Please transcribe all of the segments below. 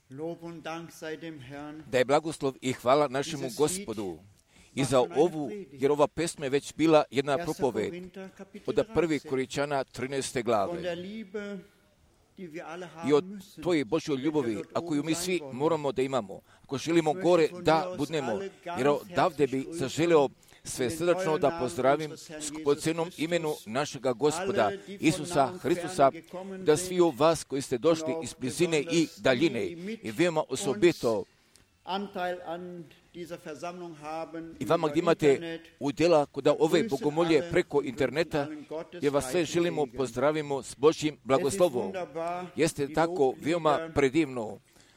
Da je blagoslov i hvala našemu Gospodu i za ovu, jer ova pesma je već bila jedna propoved od 1. Korinćana 13. glave. I od tvoje Božje ljubavi, a koju mi svi moramo da imamo, ako želimo gore da budnemo, jer odavde bi zaželeo sve srdačno da pozdravim skupocenom imenu našega Gospoda Isusa Hristusa, da svi u vas koji ste došli iz blizine i daljine i veoma osobito i vama gdje imate udjela kod ove bogomolje preko interneta, jer vas sve želimo pozdravimo s Božjim blagoslovom. Jeste tako veoma predivno,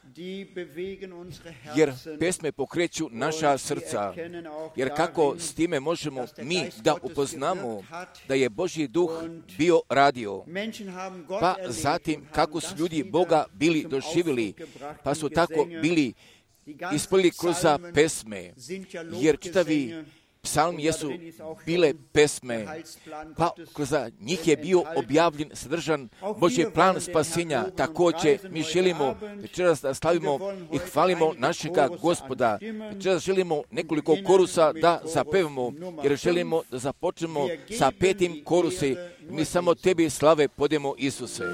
jer pesme pokreću naša srca, jer kako s time možemo mi da upoznamo da je Božji duh bio radio, pa zatim kako su ljudi Boga bili doživjeli, pa su tako bili ispali kroz pesme, jer čitavi psalmi jesu bile pesme, pa kroz njih je bio objavljen, sadržan Božji plan spasenja. Također mi želimo večeras da slavimo i hvalimo našega Gospoda. Večeras želimo nekoliko korusa da zapevamo, jer želimo da započnemo sa 5. korusi. Mi samo tebi slave podemo, Isuse.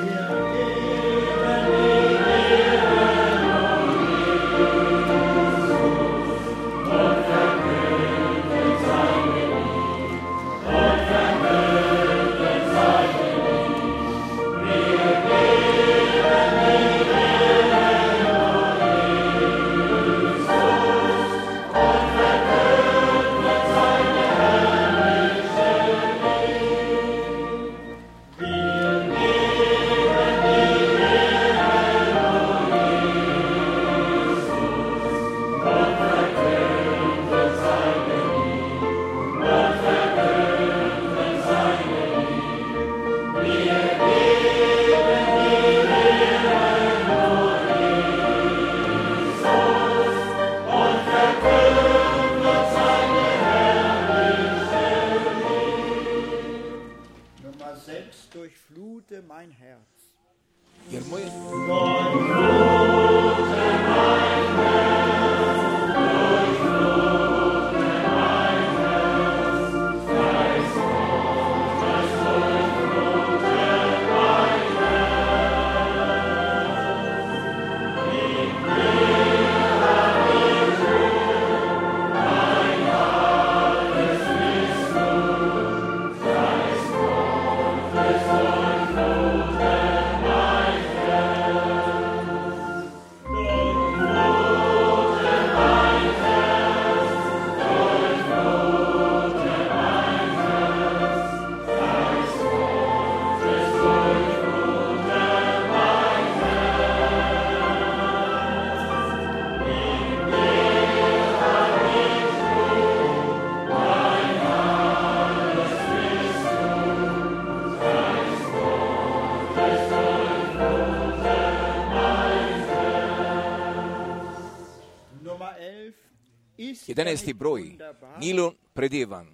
Jer moje jedanesti broj, Nilon predivan.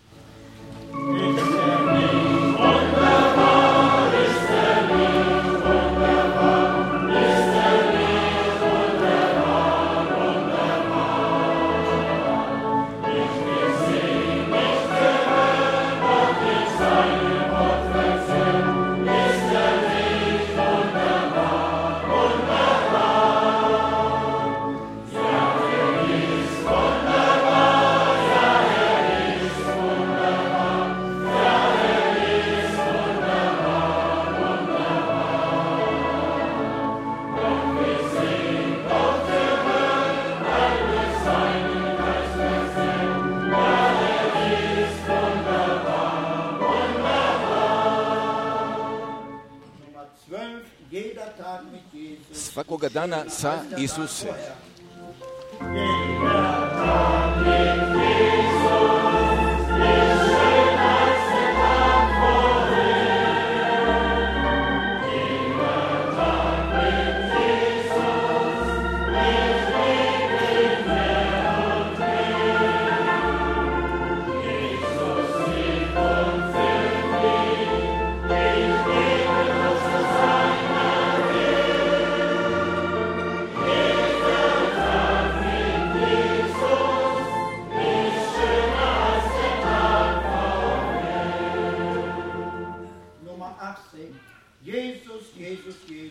Svakoga dana sa Isusem.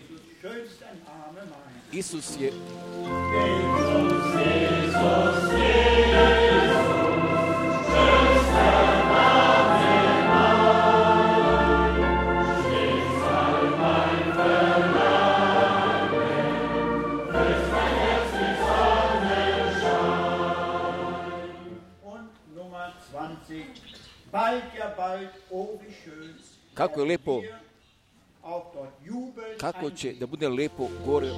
Isus je kako je lepo, kako će da bude lepo gore.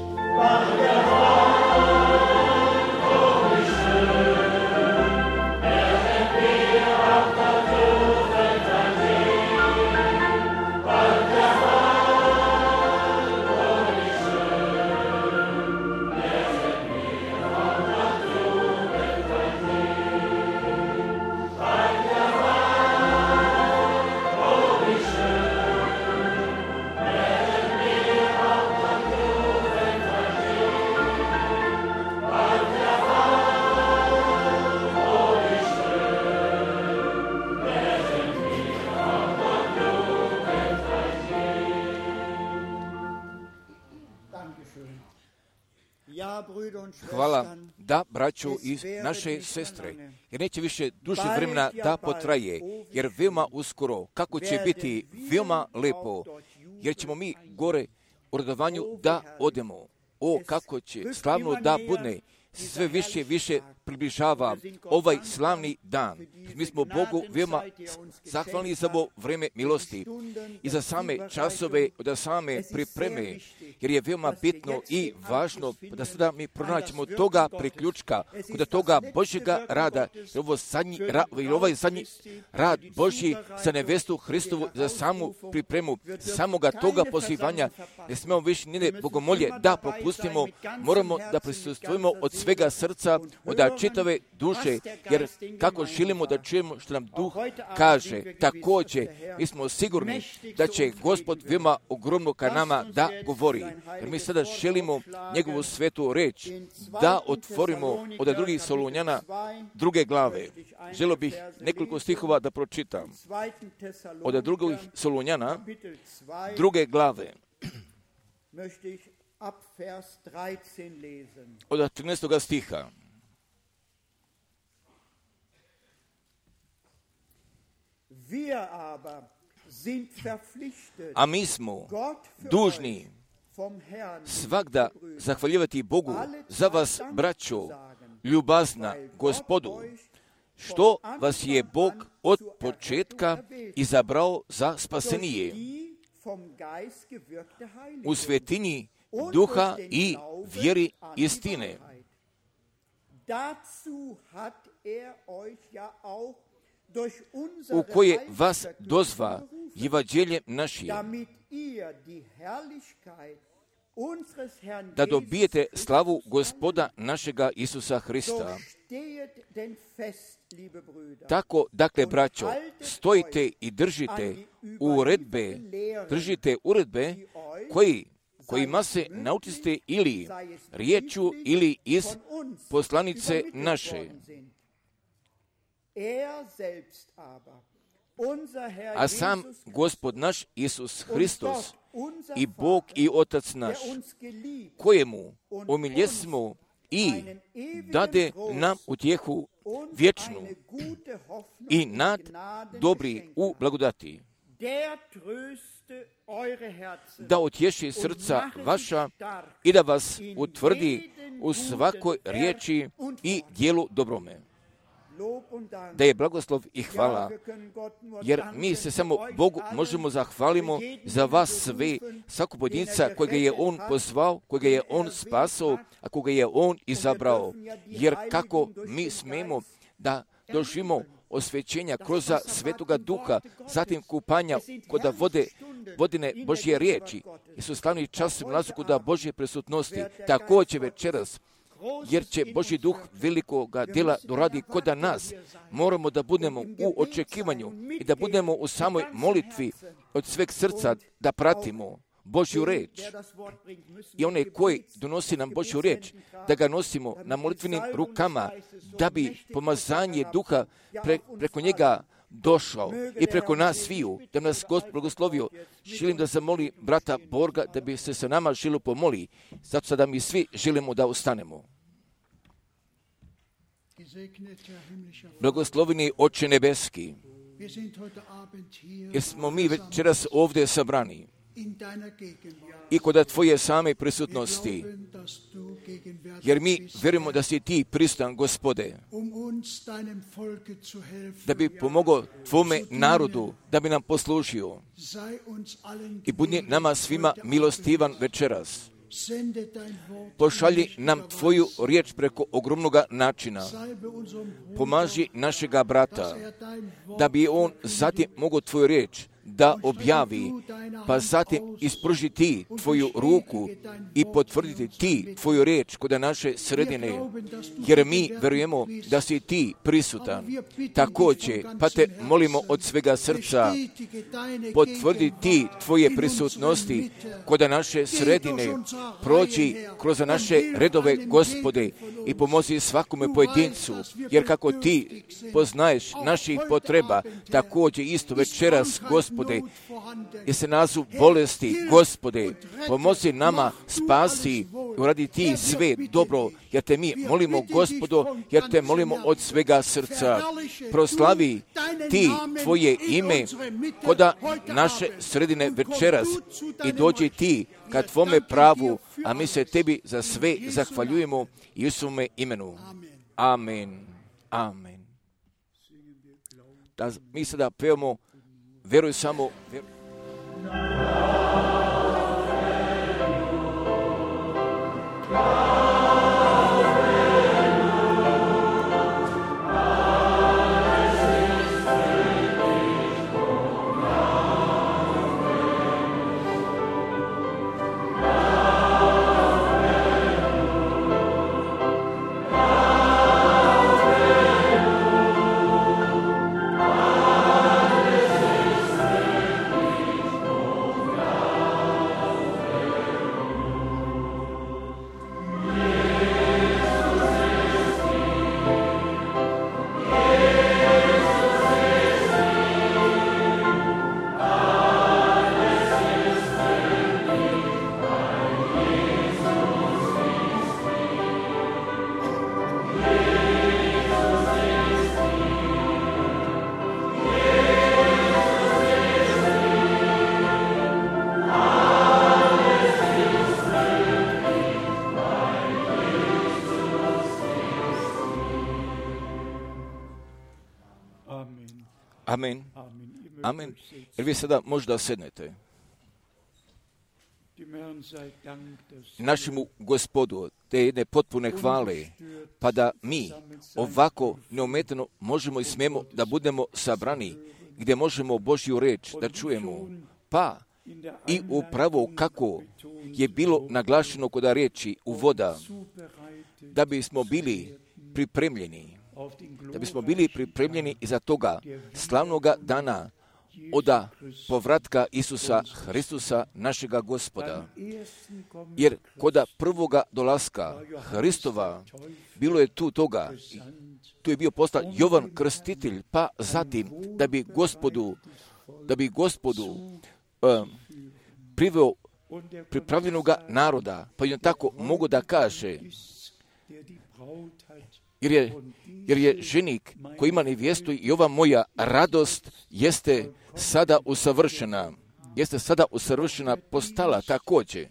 Hvala, da, braćo i naše sestre, jer neće više duže vremena da potraje, jer veoma uskoro, kako će biti veoma lepo, jer ćemo mi gore u radovanju da odemo. O, kako će slavno da bude, sve više približava ovaj slavni dan. Mi smo Bogu veoma zahvalni za ovo vreme milosti i za same časove, da same pripreme, jer je veoma bitno i važno da sada mi pronaćemo toga priključka, kod toga Božjega rada, jer ovaj zadnji rad Božji za nevestu Hristovu, za samu pripremu, samoga toga pozivanja, ne smemo više nide bogomolje da propustimo, moramo da prisustvujemo od svega srca, od čitave duše, jer kako želimo da čujemo što nam Duh kaže, također mi smo sigurni da će Gospod veoma ogromno ka nama da govori. Jer mi sada želimo njegovu svetu reč da otvorimo od drugih Solunjana 2. glave. Želio bih nekoliko stihova da pročitam. Od drugih Solunjana 2. glave. Od 13. stiha. A mi smo dužni svagda zahvaljivati Bogu za vas, braćo, ljubazna Gospodu, što vas je Bog od početka izabrao za spasenije u svetinji duha i vjeri istine. U koje vas dozva evanđeljem našim, da dobijete slavu Gospoda našega Isusa Hrista. Tako, dakle, braćo, stojite i držite uredbe kojima se naučiste ili riječu ili iz poslanice naše. A sam Gospod naš Isus Hristos i Bog i Otac naš, kojemu omiljesmo i dade nam utjehu vječnu i nad dobri u blagodati, da utješi srca vaša i da vas utvrdi u svakoj riječi i djelu dobrome. Da je blagoslov i hvala, jer mi se samo Bogu možemo zahvalimo za vas sve, svakog pojedinca kojega je On pozvao, kojega je On spasao, a koga je On izabrao. Jer kako mi smemo da doživimo osvećenja kroz Svetoga Duha, zatim kupanja kod vodine Božje riječi, jer su slavni čas nalazu kod Božje prisutnosti, također večeras, jer će Božji Duh velikoga djela doradi kod nas. Moramo da budemo u očekivanju i da budemo u samoj molitvi od sveg srca da pratimo Božju riječ. I onaj koji donosi nam Božju riječ, da ga nosimo na molitvenim rukama, da bi pomazanje Duha preko njega došao i preko nas sviju, da nas Gospod blagoslovio. Želim da zamoli brata Borga da bi se sa nama želio pomoli, zato sada mi svi želimo da ustanemo. Blagosloveni Oče nebeski, jer smo mi večeras ovdje sabrani i kod Tvoje same prisutnosti, jer mi vjerujemo da si Ti prisutan, Gospode, da bi pomogao Tvome narodu, da bi nam poslužio i budi nama svima milostivan večeras. Pošalji nam Tvoju riječ preko ogromnog načina. Pomaži našega brata, da bi on zatim mogao Tvoju riječ da objavi, pa zatim ispruži Ti Tvoju ruku i potvrditi Ti Tvoju riječ kod naše sredine, jer mi vjerujemo da si Ti prisutan. Također, pa te molimo od svega srca, potvrdi Ti Tvoje prisutnosti kod naše sredine, prođi kroz naše redove, Gospode, i pomozi svakome pojedincu, jer kako Ti poznaješ naših potreba, također isto večeras, Gospode, jer se nazu bolesti, Gospode, pomozi nama, spasi, uradi Ti sve dobro, jer te mi molimo, Gospodo, jer te molimo od svega srca. Proslavi Ti Tvoje ime koda naše sredine večeras i dođi Ti ka Tvome pravu, a mi se Tebi za sve zahvaljujemo i u svome imenu. Amen. Amen. Da mi sada pevamo Vjeruj samo, Amen. Amen. Jer vi sada možda sednete. Našemu Gospodu te jedne potpune hvale, pa da mi ovako neometano možemo i smijemo da budemo sabrani, gdje možemo Božju riječ da čujemo, pa i upravo kako je bilo naglašeno kod riječi uvoda, da bismo bili pripremljeni. Da bismo bili pripremljeni iza toga slavnoga dana oda povratka Isusa Hristusa, našega Gospoda. Jer koda prvoga dolaska Hristova bilo je tu toga, tu je bio poslan Jovan Krstitelj, pa zatim da bi gospodu priveo pripravljenoga naroda, pa i on tako mogu da kaže, jer je ženik koji ima nevjestu i ova moja radost jeste sada usavršena postala također.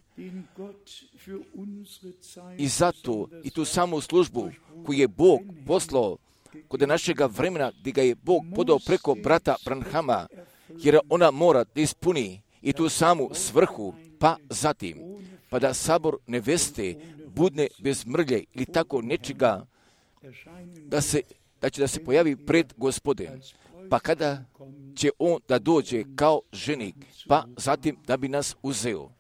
I zato i tu samu službu koju je Bog poslao kod našega vremena, gdje ga je Bog podao preko brata Branhama, jer ona mora da ispuni i tu samu svrhu, pa zatim, pa da sabor neveste budne bez mrlje ili tako nečega, da će da se pojavi pred Gospodem, pa kada će on da dođe kao ženik, pa zatim da bi nas uzeo.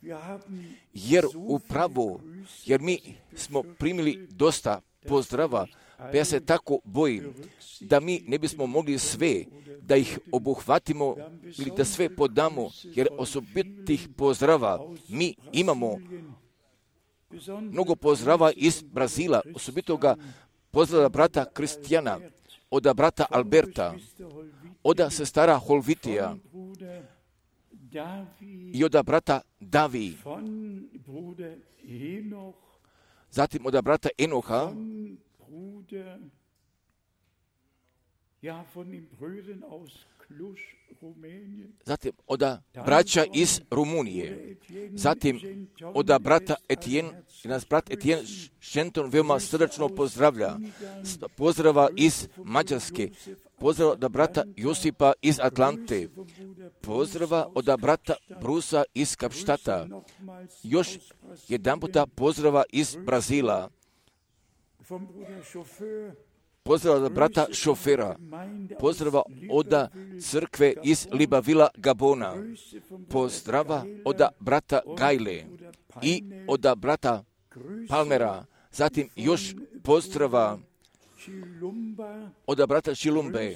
Jer mi smo primili dosta pozdrava, pa ja se tako bojim da mi ne bismo mogli sve da ih obuhvatimo ili da sve podamo, jer osobitih pozdrava mi imamo mnogo pozdrava iz Brazila, osobitoga pozdrava brata Kristijana, od brata Alberta, od sestara Holvitija i od brata Davi, zatim od brata Enoha, zatim od braća iz Rumunije, zatim od brata Etienne, nas brat Etienne Šenton veoma srdačno pozdravlja, pozdrava iz Mađarske, pozdrava od brata Josipa iz Atlante, pozdrava od brata Brusa iz Kapštata, još jedan puta pozdrava iz Brazila, pozdrava od brata Šofera, pozdrava od crkve iz Libavila, Gabona, pozdrava od brata Gajle i od brata Palmera, zatim još pozdrava od brata Šilumbe,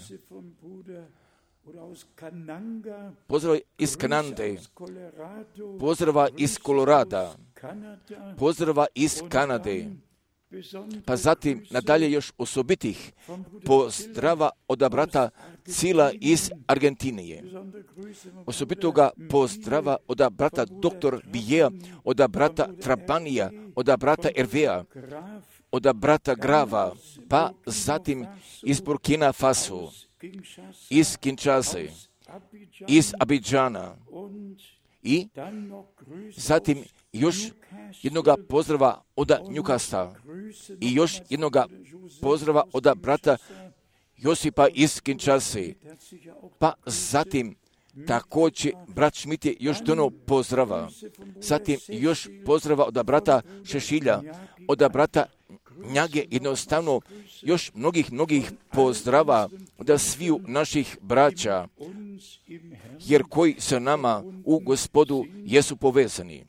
pozdrava iz Kanande, pozdrava iz Kolorada, pozdrava iz Kanade, pa zatim nadalje još osobitih pozdrava od brata Cila iz Argentinije, osobitoga pozdrava od brata Dr. Bijeja, od brata Trabanija, od brata Ervea, od brata Grava, pa zatim iz Burkina Faso, iz Kinshase, iz Abidžana i zatim još jednoga pozdrava od Newcastle i još jednoga pozdrava od brata Josipa iz Kinshase, pa zatim također brat Šmit je još dono pozdrava, zatim još pozdrava od brata Šešilja, od brata Njage, jednostavno još mnogih pozdrava od sviju naših braća, jer koji sa nama u Gospodu jesu povezani.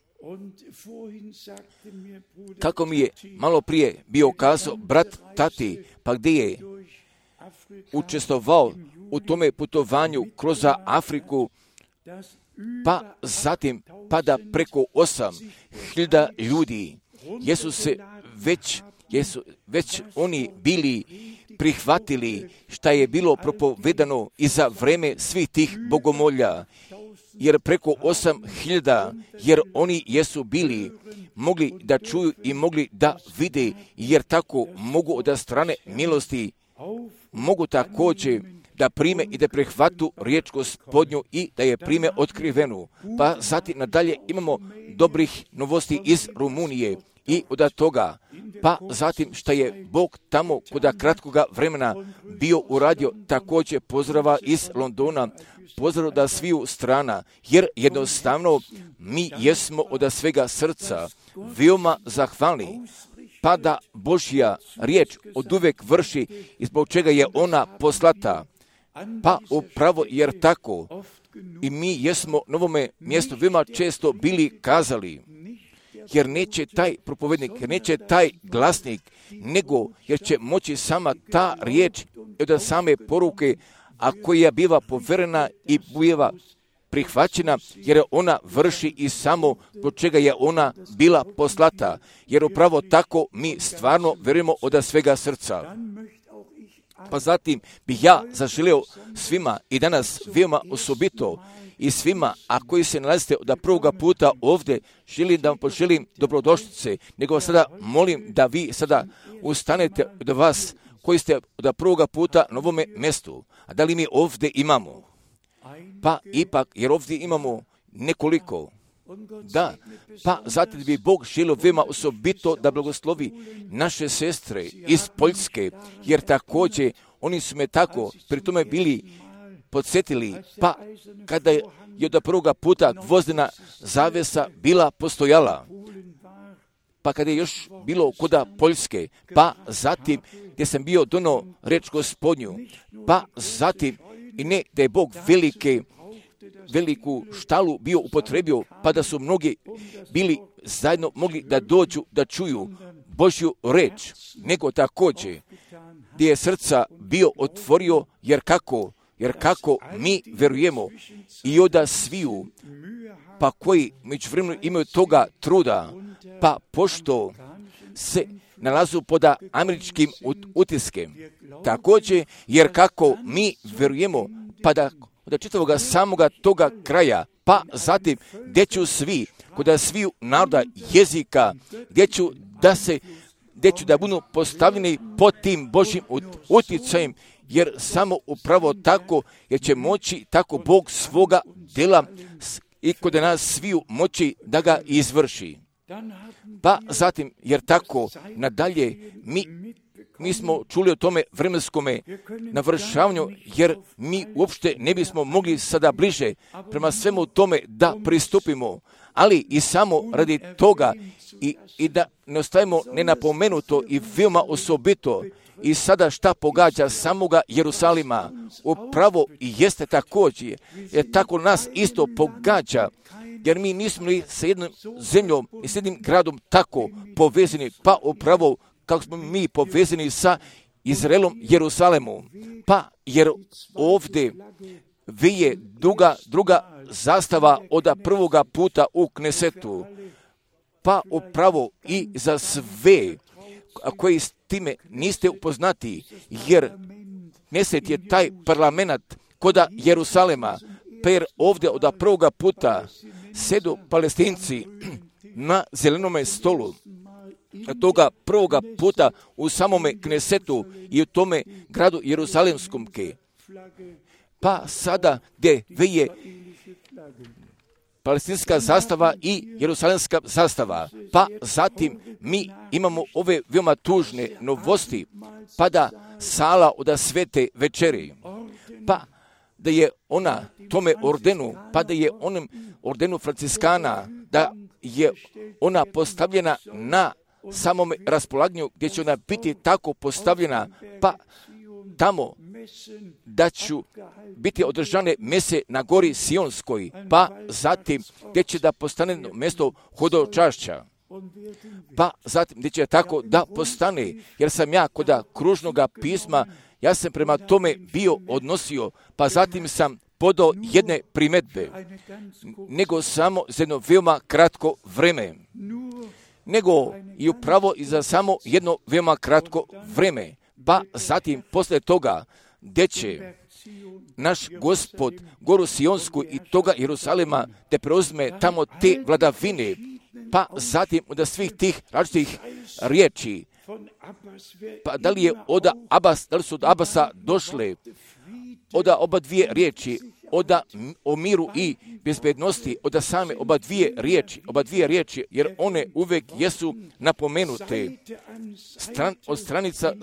Kako mi je malo prije bio kazao brat Tati, pa gdje je učestvovao u tome putovanju kroz Afriku, pa zatim pada preko 8.000 ljudi. Jesu već oni bili prihvatili šta je bilo propovedano i za vreme svih tih bogomolja, jer preko 8.000, jer oni jesu bili mogli da čuju i mogli da vide, jer tako mogu od strane milosti, mogu također da prime i da prihvatu riječ Gospodnju i da je prime otkrivenu. Pa zatim nadalje imamo dobrih novosti iz Rumunije i od toga, pa zatim šta je Bog tamo kod kratkoga vremena bio uradio, također pozdrava iz Londona, pozdrav da sviju strana, jer jednostavno mi jesmo od svega srca veoma zahvalni, pa da Božja riječ od uvek vrši i zbog čega je ona poslata. Pa upravo jer tako i mi jesmo na ovome mjestu veoma često bili kazali, jer neće taj propovednik, jer neće taj glasnik, nego jer će moći sama ta riječ od same poruke, a koja biva poverena i biva prihvaćena, jer ona vrši i samo zbog čega je ona bila poslata, jer upravo tako mi stvarno vjerujemo od svega srca. Pa zatim bih ja zaželio svima i danas veoma osobito i svima, a koji se nalazite od prvoga puta ovdje, želim da vam poželim dobrodošlice, nego sada molim da vi sada ustanete od vas koji ste od prvoga puta na ovome mjestu. A da li mi ovdje imamo? Pa ipak, jer ovdje imamo nekoliko. Da, pa zatim bi Bog želio veoma osobito da blagoslovi naše sestre iz Poljske, jer također oni su me tako pri tome bili podsjetili, pa kada je od prvoga puta gvozdena zavesa bila postojala, pa kada je još bilo kod Poljske, pa zatim gdje sam bio dono reč Gospodnju, pa zatim i ne da je Bog veliku štalu bio upotrebio, pa da su mnogi bili zajedno mogli da dođu da čuju Božju reč, nego također gdje je srca bio otvorio, jer kako mi verujemo i od sviju, pa koji među vremenom imaju toga truda, pa pošto se nalazu pod američkim utiskem, također, jer kako mi verujemo pa da čitavoga samoga toga kraja, pa zatim gdje ću svi, kod sviju naroda, jezika, gdje ću da budu postavljeni pod tim Božjim utjecajem, jer samo upravo tako, jer će moći tako Bog svoga djela i kod nas sviju moći da ga izvrši. Pa zatim, jer tako nadalje, mi smo čuli o tome vremenskome navršavanju, jer mi uopšte ne bismo mogli sada bliže prema svemu tome da pristupimo, ali i samo radi toga i da ne ostavimo nenapomenuto i veoma osobito i sada šta pogađa samoga Jerusalima, upravo i jeste također, jer tako nas isto pogađa, jer mi nismo li sa jednom zemljom i s jednim gradom tako povezani, pa upravo kako smo mi povezani sa Izraelom, Jerusalemom, pa jer ovdje vije druga zastava od prvoga puta u Knesetu, pa upravo i za sve koji s time niste upoznati, jer Kneset je taj parlament koda Jerusalema, pa jer ovdje od prvoga puta sedu Palestinci na zelenome stolu, toga prvoga puta u samome Knesetu i u tome gradu Jerusalemskom. Pa sada gdje veje palestinska zastava i jerusalemska zastava, pa zatim mi imamo ove veoma tužne novosti, pa da sala od svete večeri, pa da je ona tome ordenu, pa da je onom ordenu Franciskana, da je ona postavljena na samom raspolaganju gdje će ona biti tako postavljena, pa tamo da ću biti održane mese na gori Sionskoj, pa zatim gdje će da postane mjesto hodočašća, pa zatim gdje će tako da postane, jer sam ja kod kružnoga pisma, ja sam prema tome bio odnosio, pa zatim sam podao jedne primjedbe, nego samo za jedno veoma kratko vreme, nego i upravo i za samo jedno veoma kratko vreme, pa zatim posle toga gdje će naš Gospod goru Sionsku i toga Jerusalema te preuzme tamo te vladavine, pa zatim od svih tih različitih riječi, pa da li je da li su od Abasa došle od oba dvije riječi, o miru i bezbednosti, od same oba dvije riječi, jer one uvek jesu napomenute od stranica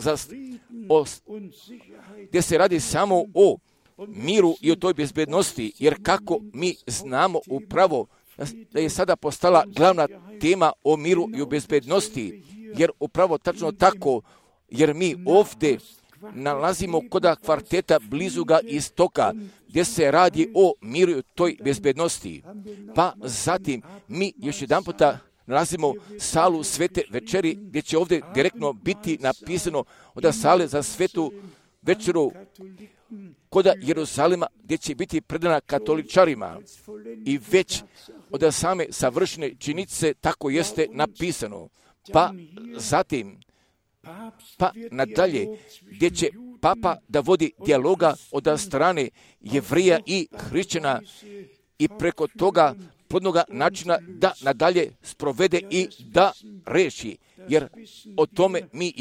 gdje se radi samo o miru i o toj bezbednosti, jer kako mi znamo upravo da je sada postala glavna tema o miru i o bezbednosti, jer upravo tačno tako, jer mi ovdje nalazimo kod kvarteta blizuga istoka, gdje se radi o miru i toj bezbednosti. Pa zatim mi još jedan puta nalazimo salu svete večeri, gdje će ovdje direktno biti napisano od sale za svetu večeru kod Jerusalima, gdje će biti predana katoličarima i već od same savršene činice tako jeste napisano. Pa zatim pa nadalje, gdje će Papa da vodi dijaloga od strane Jevrija i Hrišćana i preko toga podnoga načina da nadalje sprovede i da reši, jer o tome mi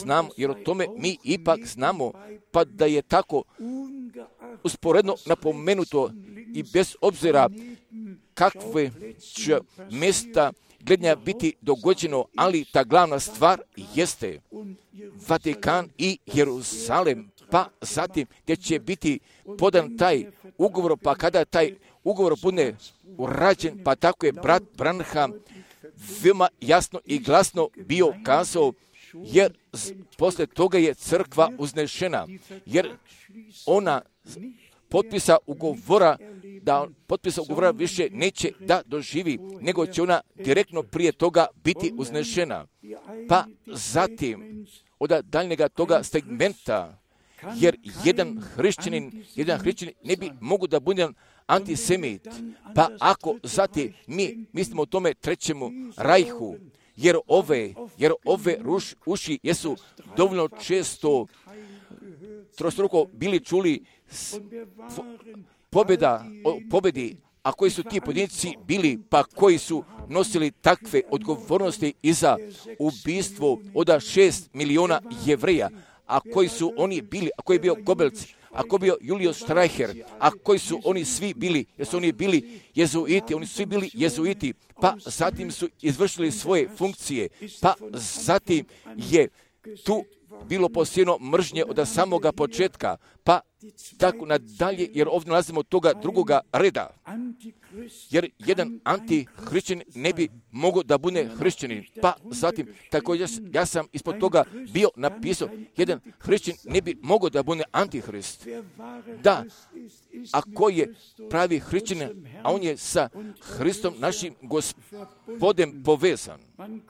ipak znamo, pa da je tako usporedno napomenuto i bez obzira kakve će mjesta gledanja biti dogođeno, ali ta glavna stvar jeste Vatikan i Jerusalem, pa zatim gdje će biti podan taj ugovor, pa kada taj ugovor bude urađen, pa tako je brat Branham veoma jasno i glasno bio kazao, jer posle toga je crkva uznešena, jer ona potpisa ugovora više neće da doživi, nego će ona direktno prije toga biti uznešena. Pa zatim od daljnjega toga segmenta, jer jedan hrišćanin ne bi mogu da bude antisemit, pa ako zatim mi mislimo o tome trećemu rajhu, jer ove uši jesu dovoljno često trostruko bili čuli pobedi, a koji su ti pojedinci bili, pa koji su nosili takve odgovornosti i za ubistvo od 6 miliona Jevreja, a koji su oni bili, a koji je bio Goebbels, a koji je bio Julius Streicher, a koji su oni svi bili, jer su oni bili jezuiti, oni su svi bili jezuiti, pa zatim su izvršili svoje funkcije, pa zatim je tu bilo posijeno mržnje od samoga početka, pa tako nadalje, jer ovdje nalazimo toga drugoga reda. Jer jedan antihrišćanin ne bi mogao da bude hrišćanin. Pa zatim, također ja sam ispod toga bio napisao, jedan hrišćanin ne bi mogao da bude antihrist. Da, a koji je pravi hrišćanin, a on je sa Hristom našim Gospodem povezan.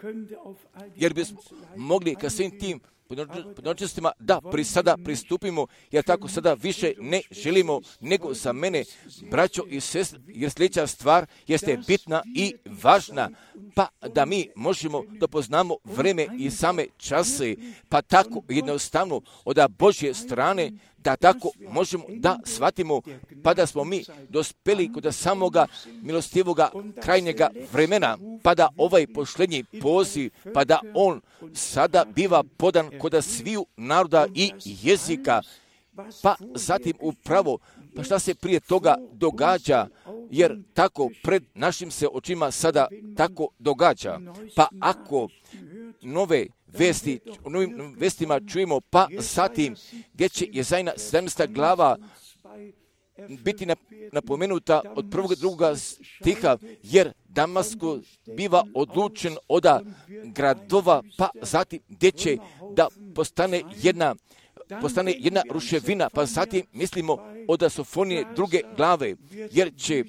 Jer bismo mogli ka svim tim podnočnostima da sada pristupimo, jer tako sada više ne želimo nego za mene, braćo i sestre, jer sljedeća stvar jeste bitna i važna, pa da mi možemo da poznamo vreme i same čase, pa tako jednostavno od Božje strane, da tako možemo da shvatimo, pa da smo mi dospeli kod samoga milostivoga krajnjega vremena, pa da ovaj posljednji poziv, pa da on sada biva podan kod sviju naroda i jezika, pa zatim upravo, pa šta se prije toga događa, jer tako pred našim se očima sada tako događa, pa ako nove vesti, u novim vestima čujemo, pa zatim gdje će Jezajna 17. glava biti napomenuta od 1. i 2. stiha, jer Damasko biva odlučen od gradova, pa zatim gdje će da postane jedna ruševina, pa zatim mislimo od Sofonije 2. glave, jer će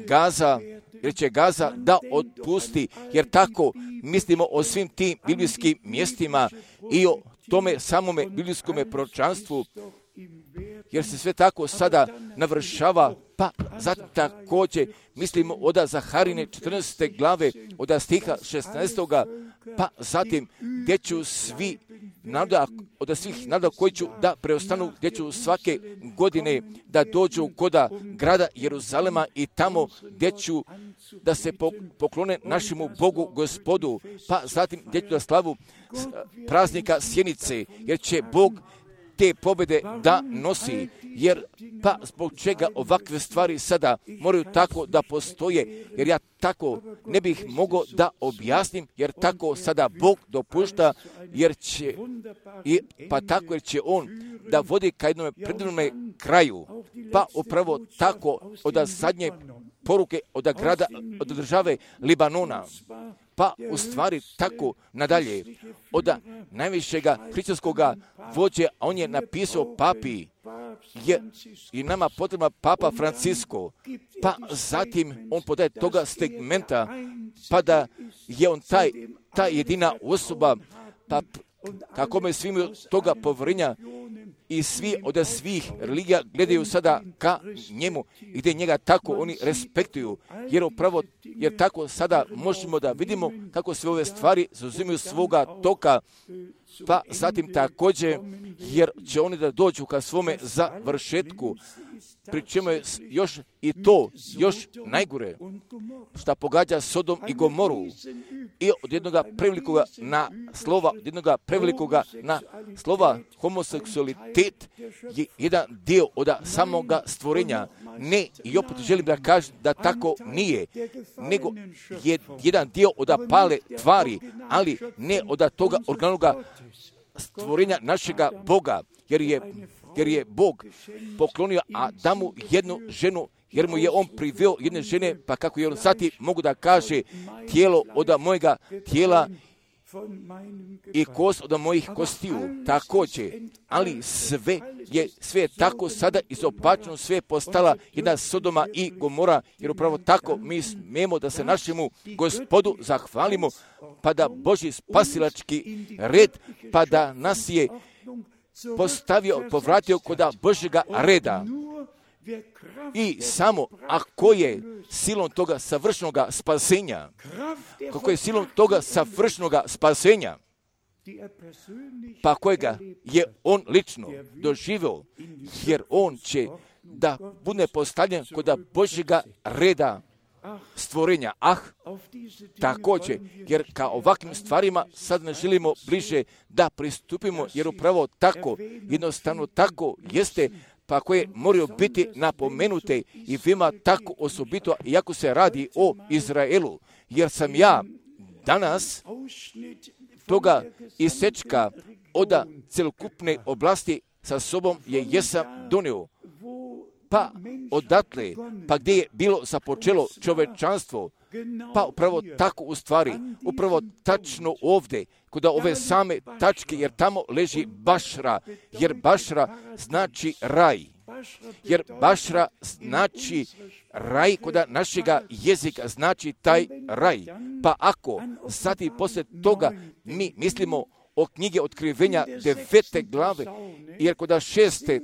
Gaza da otpusti, jer tako mislimo o svim tim biblijskim mjestima i o tome samome biblijskome proročanstvu, jer se sve tako sada navršava, pa zatim također mislimo od Zaharine 14. glave, od stiha 16. pa zatim gdje ću svi naroda, od svih naroda koji ću da preostanu, gdje ću svake godine da dođu kod grada Jeruzalema i tamo gdje ću da se poklone našemu Bogu Gospodu, pa zatim gdje ću da slavu praznika Sjenice, jer će Bog te pobjede da nosi, jer pa zbog čega ovakve stvari sada moraju tako da postoje, jer ja tako ne bih mogao da objasnim, jer tako sada Bog dopušta, jer će On da vodi ka jednome predivnome kraju, pa upravo tako od zadnje poruke od grada, od države Libanona, pa u stvari tako nadalje, od najvišega hrišćanskoga vođe, a on je napisao papi, i nama potrebna Papa Francisko, pa zatim on podaje toga segmenta, pa da je on ta jedina osoba, pa kako me svi toga poverenja i svi od svih religija gledaju sada ka njemu i gdje njega tako oni respektuju, jer tako sada možemo da vidimo kako sve ove stvari zauzimaju svoga toka, pa zatim također, jer će oni da dođu ka svome završetku, pri čemu je još i to, još najgore, šta pogađa Sodom i Gomoru, i od jednoga prevelikoga na slova homoseksualitet je jedan dio od samoga stvorenja. Ne, i opet želim da kažem da tako nije, nego je jedan dio od pale tvari, ali ne od toga organoga stvorenja našega Boga, jer je Bog poklonio Adamu jednu ženu, jer mu je on priveo jedne žene, pa kako je on sati mogu da kaže tijelo od mojega tijela i kost od mojih kostiju, također, ali sve je tako sada izopačeno, sve je postala jedna Sodoma i Gomora, jer upravo tako mi smijemo da se našemu Gospodu zahvalimo, pa da Božji spasilački red, pa da nas je povratio kod Božjega reda. I samo ako je silom toga savršenoga spasenja, kako je silom toga savršenoga spasenja, pa kojega je on lično doživio, jer on će da bude postavljen kod Božjega reda stvorenja. Također, jer ka ovakvim stvarima sad ne želimo bliže da pristupimo, jer upravo tako, jednostavno tako jeste, pa koje moraju biti napomenute i vima tako osobito, iako se radi o Izraelu, jer sam ja danas toga isečka od celokupne oblasti sa sobom jesam donio. Pa odatle, pa gdje je bilo započelo čovečanstvo, pa upravo tako u stvari, upravo tačno ovdje, kod ove same tačke, jer tamo leži Bašra, jer Bašra znači raj. Jer Bašra znači raj, kod našega jezika znači taj raj. Pa ako zatim poslije toga mi mislimo o knjige Otkrivenja 9. glave, jer kod šeste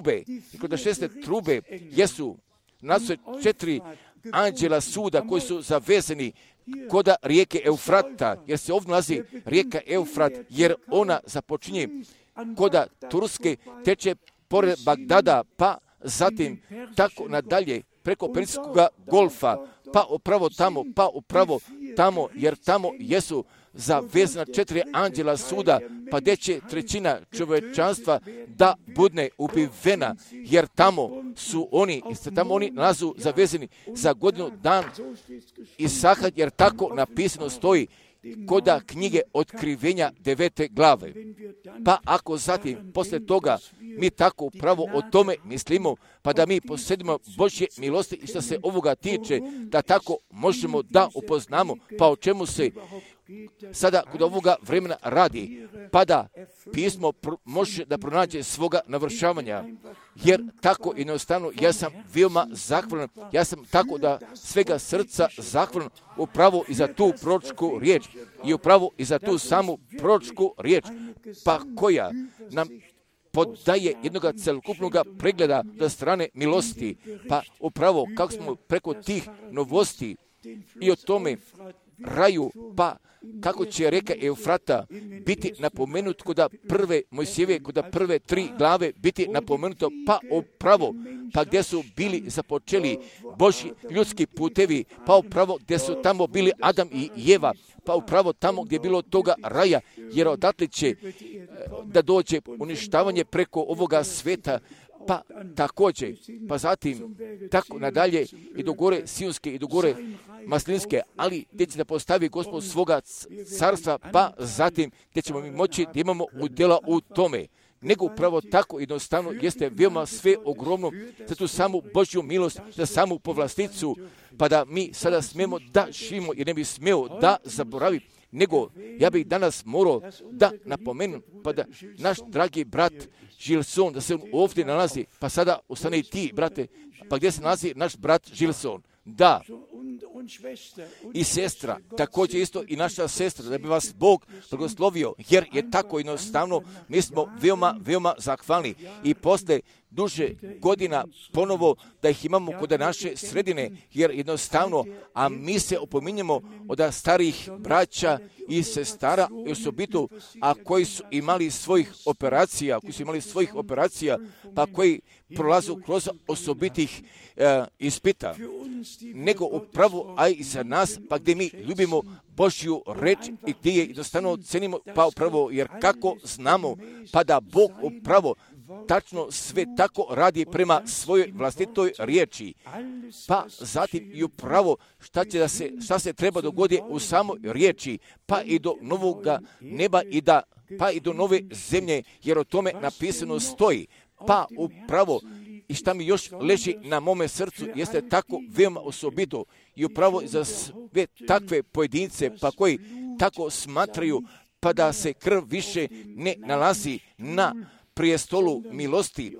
trube jesu nastoje 4 anđela suda koji su zavezani kod rijeke Eufrata, jer se ovdje nalazi rijeka Eufrat, jer ona započinje kod Turske, teče pored Bagdada, pa zatim tako nadalje preko Perzijskog golfa, pa upravo tamo, jer tamo jesu zavezana 4 anđela suda, pa gdje će 1/3 čovečanstva da bude ubivena, jer tamo oni nalazu zavezani za godinu dan Isaka, jer tako napisano stoji kod knjige Otkrivenja 9. glave. Pa ako zatim, poslije toga, mi tako upravo o tome mislimo, pa da mi posjedimo Božje milosti i što se ovoga tiče, da tako možemo da upoznamo, pa o čemu se sada kod ovoga vremena radi, pa da pismo može da pronađe svoga navršavanja, jer tako jednostavno ja sam veoma zahvalan, ja sam tako da svega srca zahvalan upravo i za tu proročku riječ i upravo i za tu samu proročku riječ, pa koja nam podaje jednoga celokupnog pregleda za strane milosti, pa upravo kako smo preko tih novosti i o tome raju, pa kako će rijeka Eufrata biti napomenut kod prve Mojsijeve, kod prve 3 glave biti napomenuto, pa upravo, pa gdje su bili započeli Božji ljudski putevi, pa upravo gdje su tamo bili Adam i Eva, pa upravo tamo gdje je bilo toga raja, jer odatle će da dođe uništavanje preko ovoga sveta, pa također, pa zatim tako nadalje i do gore Sionske i do gore Maslinske, ali gdje će da postavi Gospod svoga carstva, pa zatim gdje ćemo mi moći da imamo udjela u tome. Nego upravo tako jednostavno jeste veoma sve ogromno za tu samu Božju milost, za samu povlasticu, pa da mi sada smijemo da živimo i ne bi smeo da zaboravi, nego ja bih danas morao da napomenem, pa da naš dragi brat Gilson, da se on ovdje nalazi, pa sada ostane i ti, brate, pa gdje se nalazi naš brat Gilson? Da, i sestra, također isto i naša sestra, da bi vas Bog blagoslovio, jer je tako jednostavno, mi smo veoma zahvalni i posle duže godina ponovo da ih imamo kod naše sredine, jer jednostavno, a mi se opominjemo od starih braća i sestara, i osobito, a koji su imali svojih operacija, pa koji prolazu kroz osobitih ispita, nego upravo, a i za nas, pa gdje mi ljubimo Božju reč i gdje je jednostavno cenimo, pa upravo, jer kako znamo, pa da Bog upravo tačno sve tako radi prema svojoj vlastitoj riječi. Pa zatim i upravo šta se treba dogoditi u samoj riječi, pa i do novoga neba pa i do nove zemlje, jer o tome napisano stoji. Pa upravo i šta mi još leži na mome srcu jeste tako veoma osobito i upravo za sve takve pojedince, pa koji tako smatraju, pa da se krv više ne nalazi na prijestolu milosti,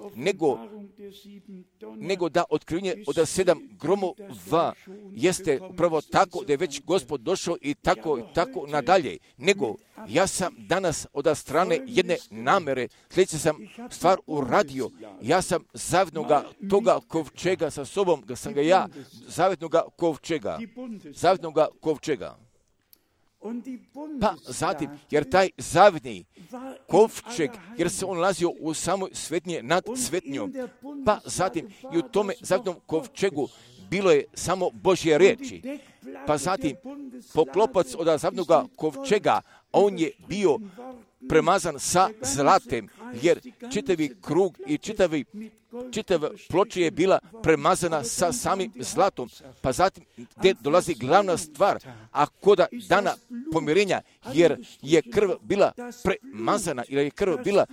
nego da otkrivenje od 7 gromova jeste upravo tako da je već Gospod došao i tako nadalje. Nego ja sam danas od strane jedne namere, sljedeće sam stvar uradio, ja sam zavetnoga toga kovčega sa sobom, zavetnoga kovčega. Pa zatim, jer taj zavidni kovčeg, jer se on nalazio u samoj svetnje nad svetnjom, pa zatim i u tome zavidnom kovčegu bilo je samo Božje riječi. Pa zatim, poklopac od zavidnoga kovčega, on je bio premazan sa zlatem, jer čitavi krug i čitava ploča je bila premazana sa samim zlatom. Pa zatim, gdje dolazi glavna stvar, a koda dana pomirenja, jer je krv bila premazana, jer je krv bila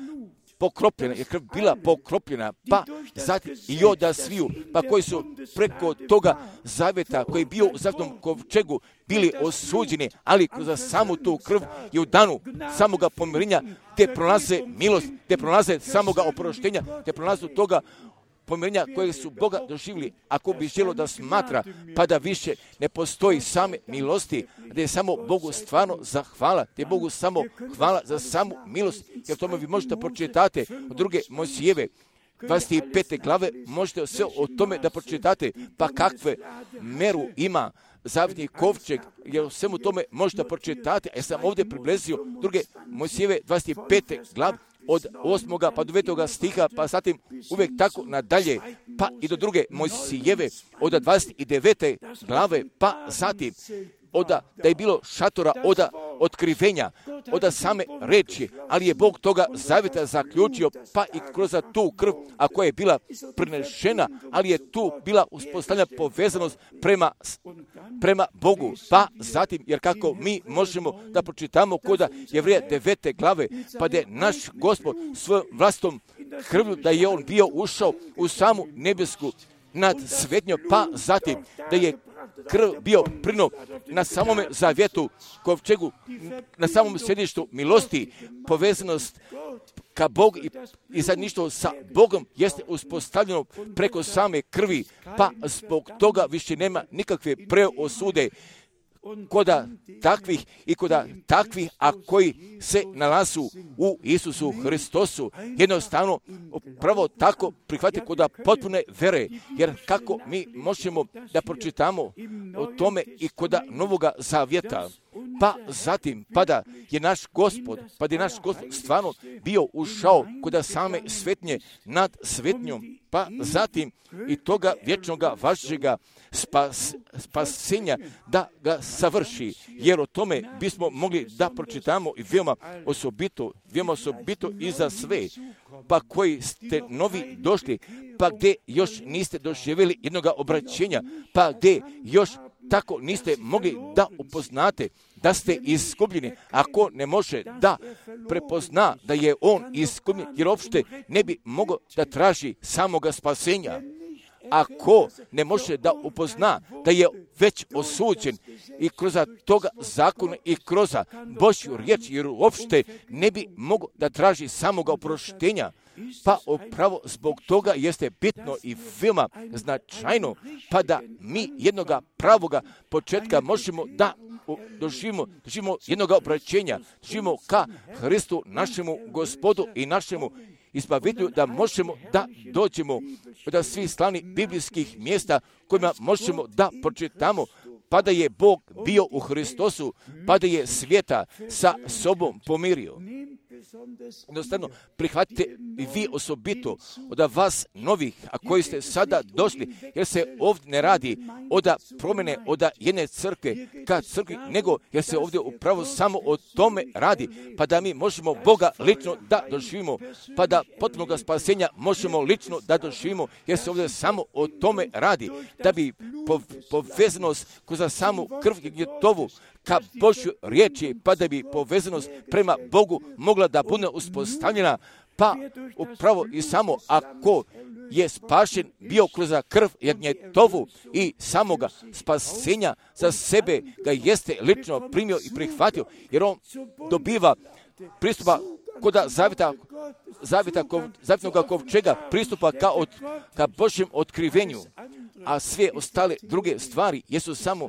pokropljena, pa zatim i oda sviju, pa koji su preko toga zavjeta, koji je bio u zavetnom kovčegu, bili osuđeni, ali kroz samu tu krv i u danu samoga pomirenja, te prolaze milost, te prolaze samoga oproštenja, te prolaze toga pomirenja kojeg su Boga doživjeli. Ako bi želo da smatra, pa da više ne postoji same milosti, da je samo Bogu stvarno zahvala, da je Bogu samo hvala za samu milost, jer tome vi možete pročitate od druge Mojsijeve 25. glave, možete sve o tome da pročitate, pa kakve meru ima zavidni kovčeg, jer o svemu tome možete pročitati, a ja sam ovdje približio druge Mojsijeve 25. glave, od 8. pa do 9. stiha, pa zatim uvijek tako nadalje, pa i do druge Mojsijeve, od 29. glave, pa zatim da je bilo šatora od otkrivenja, od same reči, ali je Bog toga zavjeta zaključio, pa i kroz tu krv, a koja je bila prinešena, ali je tu bila uspostavljena povezanost prema Bogu. Pa zatim, jer kako mi možemo da pročitamo koda Jevreja 9. glave, pa da je naš Gospod svojom vlastnom krvlju, da je on bio ušao u samu nebesku nad svetnjom, pa zatim da je krv bio prino na samome zavjetu kovčegu, na samom središtu milosti, povezanost ka Bogu i zajedništvo sa Bogom jeste uspostavljeno preko same krvi, pa zbog toga više nema nikakve preosude koda takvih, a koji se nalazu u Isusu Hristosu. Jednostavno, pravo tako prihvatiti koda potpune vere, jer kako mi možemo da pročitamo o tome i koda Novoga Zavjeta, pa zatim, da je naš Gospod stvarno bio ušao koda same svetnje nad svetnjom, pa zatim i toga vječnoga vašega spasenja da ga savrši, jer o tome bismo mogli da pročitamo i veoma osobito i za sve, pa koji ste novi došli, pa gdje još niste doživjeli jednoga obraćenja, pa gdje još tako niste mogli da upoznate da ste izgubljeni. Ako ne može da prepozna da je on izgubljen, jer uopšte ne bi mogao da traži samoga spasenja. Ako ne može da upozna da je već osuđen i kroz toga zakona i kroz Božju riječ, jer uopšte ne bi mogao da traži samoga oproštenja, pa upravo zbog toga jeste bitno i veoma značajno, pa da mi jednoga pravoga početka možemo da doživimo jednoga obraćenja, doživimo ka Hristu, našemu Gospodu i našemu Izbavitelju, da možemo da dođemo do svih slavnih biblijskih mjesta kojima možemo da pročitamo, pa da je Bog bio u Hristosu, pa da je svijeta sa sobom pomirio. Jednostavno, prihvatite i vi osobito od vas novih, a koji ste sada došli, jer se ovdje ne radi od promjene od jedne crkve ka crkvi, nego jer se ovdje upravo samo o tome radi, pa da mi možemo Boga lično da doživimo, pa da potpunog spasenja možemo lično da doživimo, jer se ovdje samo o tome radi, da bi povezanost kroz samu krv Gnjetovu ka Božju riječi, pa da bi povezanost prema Bogu mogla da bude uspostavljena, pa upravo i samo ako je spašen bio kroz krv Jagnjetovu i samoga spasenja za sebe ga jeste lično primio i prihvatio, jer on dobiva pristupa koda zavjetnog kovčega, pristupa ka Božjem otkrivenju, a sve ostale druge stvari jesu samo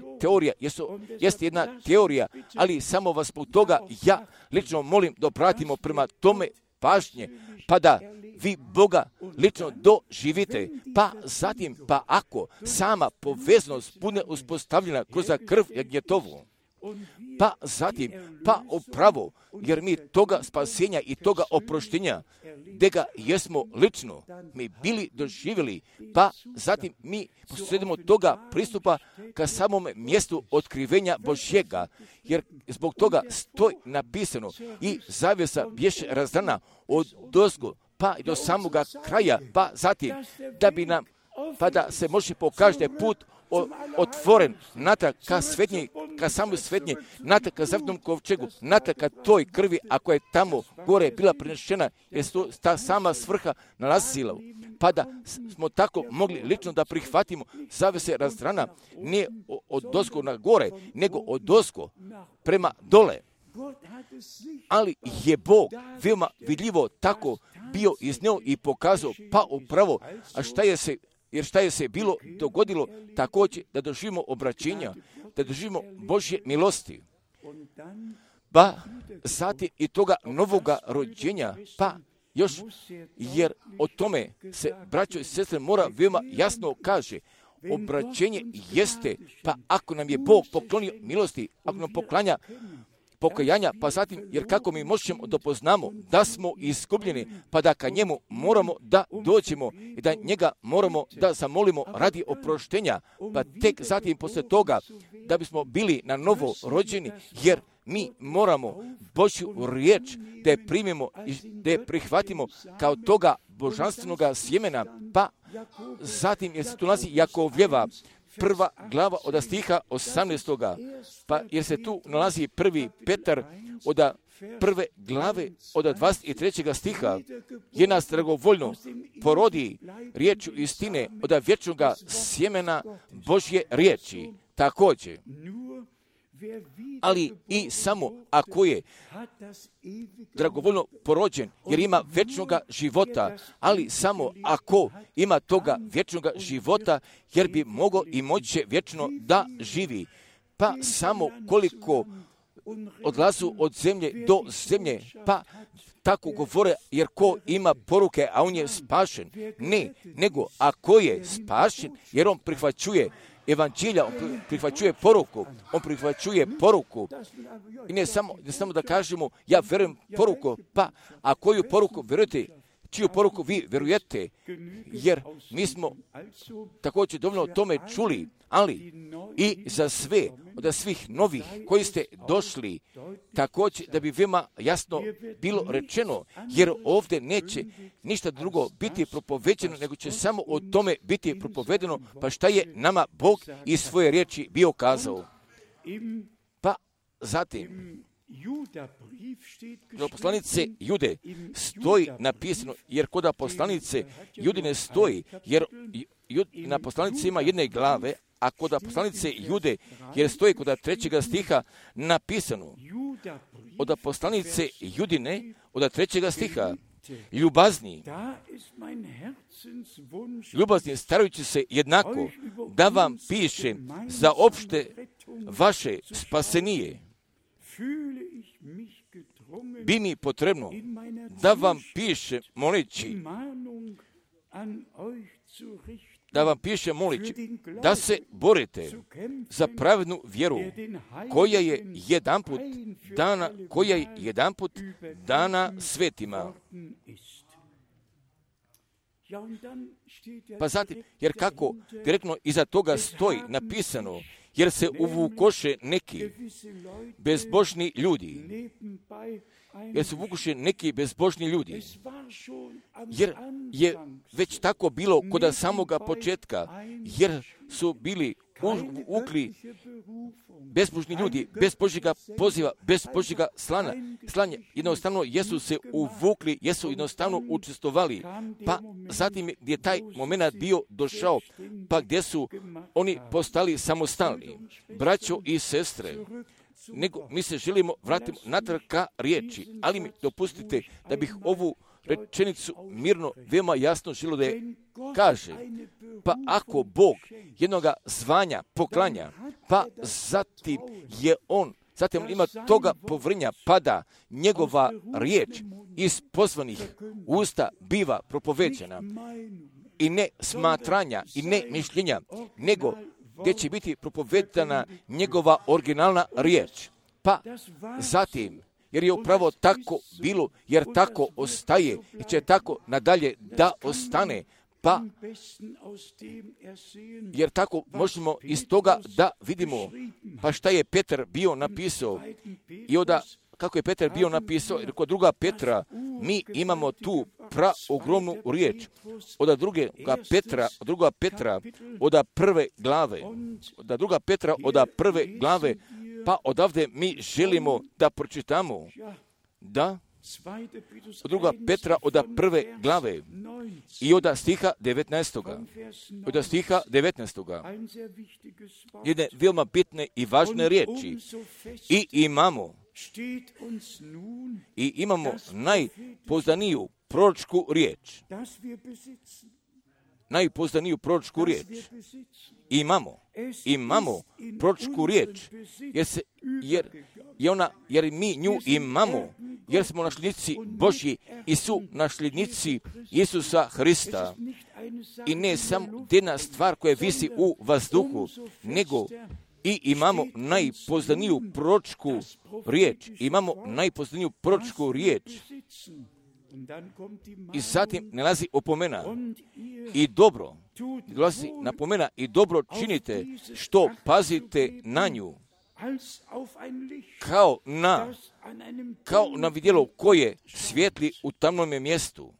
jeste jedna teorija, ali samo vas zbog toga ja lično molim da obratimo prema tome pažnje, pa da vi Boga lično doživite, pa zatim, pa ako sama poveznost bude uspostavljena kroz krv Jagnjetovu, pa zatim, pa upravo, jer mi toga spasenja i toga oproštenja, gdje ga jesmo lično, mi bili doživjeli, pa zatim mi posredimo toga pristupa ka samom mjestu otkrivenja Božjega, jer zbog toga stoji napisano i zavjesa bješe razdrana od dozgo pa do samoga kraja, pa zatim da bi nam, pa da se može pokažiti put otvoren natrag ka svetnji, ka samoj svetnji, natrag ka zavjetnom kovčegu, natrag ka toj krvi, ako je tamo gore bila prinešena, jer se ta sama svrha nalazila, pa da smo tako mogli lično da prihvatimo zavese razdrana, nije od dozgo na gore, nego od dozgo prema dole. Ali je Bog veoma vidljivo tako bio iznio i pokazao, pa upravo, šta je se bilo dogodilo također da doživimo obraćenja, da doživimo Božje milosti, pa zatim i toga novoga rođenja, pa još, jer o tome se, braćo i sestre, mora veoma jasno kaže, obraćenje jeste, pa ako nam je Bog poklonio milosti, ako nam poklanja pokajanja, pa zatim, jer kako mi možemo da poznamo da smo izgubljeni, pa da ka njemu moramo da dođemo i da njega moramo da zamolimo radi oproštenja, pa tek zatim posle toga da bismo bili na novo rođeni, jer mi moramo Božju riječ da je primimo i da je prihvatimo kao toga božanstvenog sjemena, pa zatim jer se tu nalazi Jakovljeva prva glava od stiha 18. Pa jer se tu nalazi 1. Petar od prve glave od 23. stiha, je nas dragovoljno porodi riječu istine od vječnog sjemena Božje riječi. Također, ali i samo ako je dragovoljno porođen, jer ima vječnog života, ali samo ako ima toga vječnog života, jer bi mogao i moće vječno da živi. Pa samo koliko odlazu od zemlje do zemlje, pa tako govore, jer ko ima poruke, a on je spašen. Ne, nego ako je spašen, jer on prihvaćuje evanđelja, on prihvaćuje poruku. I ne samo da kažemo, ja verujem poruku, pa a koju poruku verujete, čiju poruku vi verujete, jer mi smo također dovoljno o tome čuli, ali i za sve, od svih novih koji ste došli, također da bi veoma jasno bilo rečeno, jer ovdje neće ništa drugo biti propoveđeno, nego će samo o tome biti propovedeno, pa šta je nama Bog iz svoje riječi bio kazao. Pa zatim, kod poslanice Jude stoji napisano, jer kod poslanice Jude ne stoji, jer na poslanici ima jedne glave, a kod poslanice Jude, jer stoji kod 3. stiha napisano, od poslanice Judine, od 3. stiha, ljubazni, starajući se jednako, da vam piše za opšte vaše spasenije, bi mi potrebno da vam piše moleći, da se borite za pravednu vjeru koja je jedanput dana svetima. Pa zatim, jer kako direktno iza toga stoji napisano, jer se uvukoše neki bezbožni ljudi, jer je već tako bilo kod samoga početka, jer su bili ukli bezbožni ljudi, bez Božjega poziva, bez Božjega slanja. Jednostavno jesu se uvukli, jesu jednostavno učestvovali. Pa zatim gdje taj moment bio došao, pa gdje su oni postali samostalni. Braćo i sestre, nego mi se želimo vratiti natrag ka riječi, ali mi dopustite da bih ovu rečenicu mirno, veoma jasno želio da je kaže, pa ako Bog jednoga zvanja poklanja, pa zatim ima toga povrnja, pa da njegova riječ iz pozvanih usta biva propoveđena i ne smatranja i ne mišljenja, nego gdje će biti propovedana njegova originalna riječ. Pa zatim, jer je upravo tako bilo, jer tako ostaje i će tako nadalje da ostane, pa jer tako možemo iz toga da vidimo, pa šta je Petar bio napisao i onda kako je Petar bio napisao, jer kod druga Petra mi imamo tu ogromnu riječ. Od druga Petra od prve glave, pa odavde mi želimo da pročitamo, da od druga Petra od prve glave i od stiha 19. Jedne veoma bitne i važne riječi. I imamo najpoznaniju proročku riječ. Imamo proročku riječ, jer mi nju imamo, jer smo nasljednici Božji i su nasljednici Isusa Hrista. I ne samo jedna stvar koja visi u vazduhu, nego i imamo najpoznaniju proročku riječ. I zatim nalazi opomena i dobro, dolazi napomena i dobro činite što pazite na nju, kao na vidjelo koje svijetli u tamnome mjestu,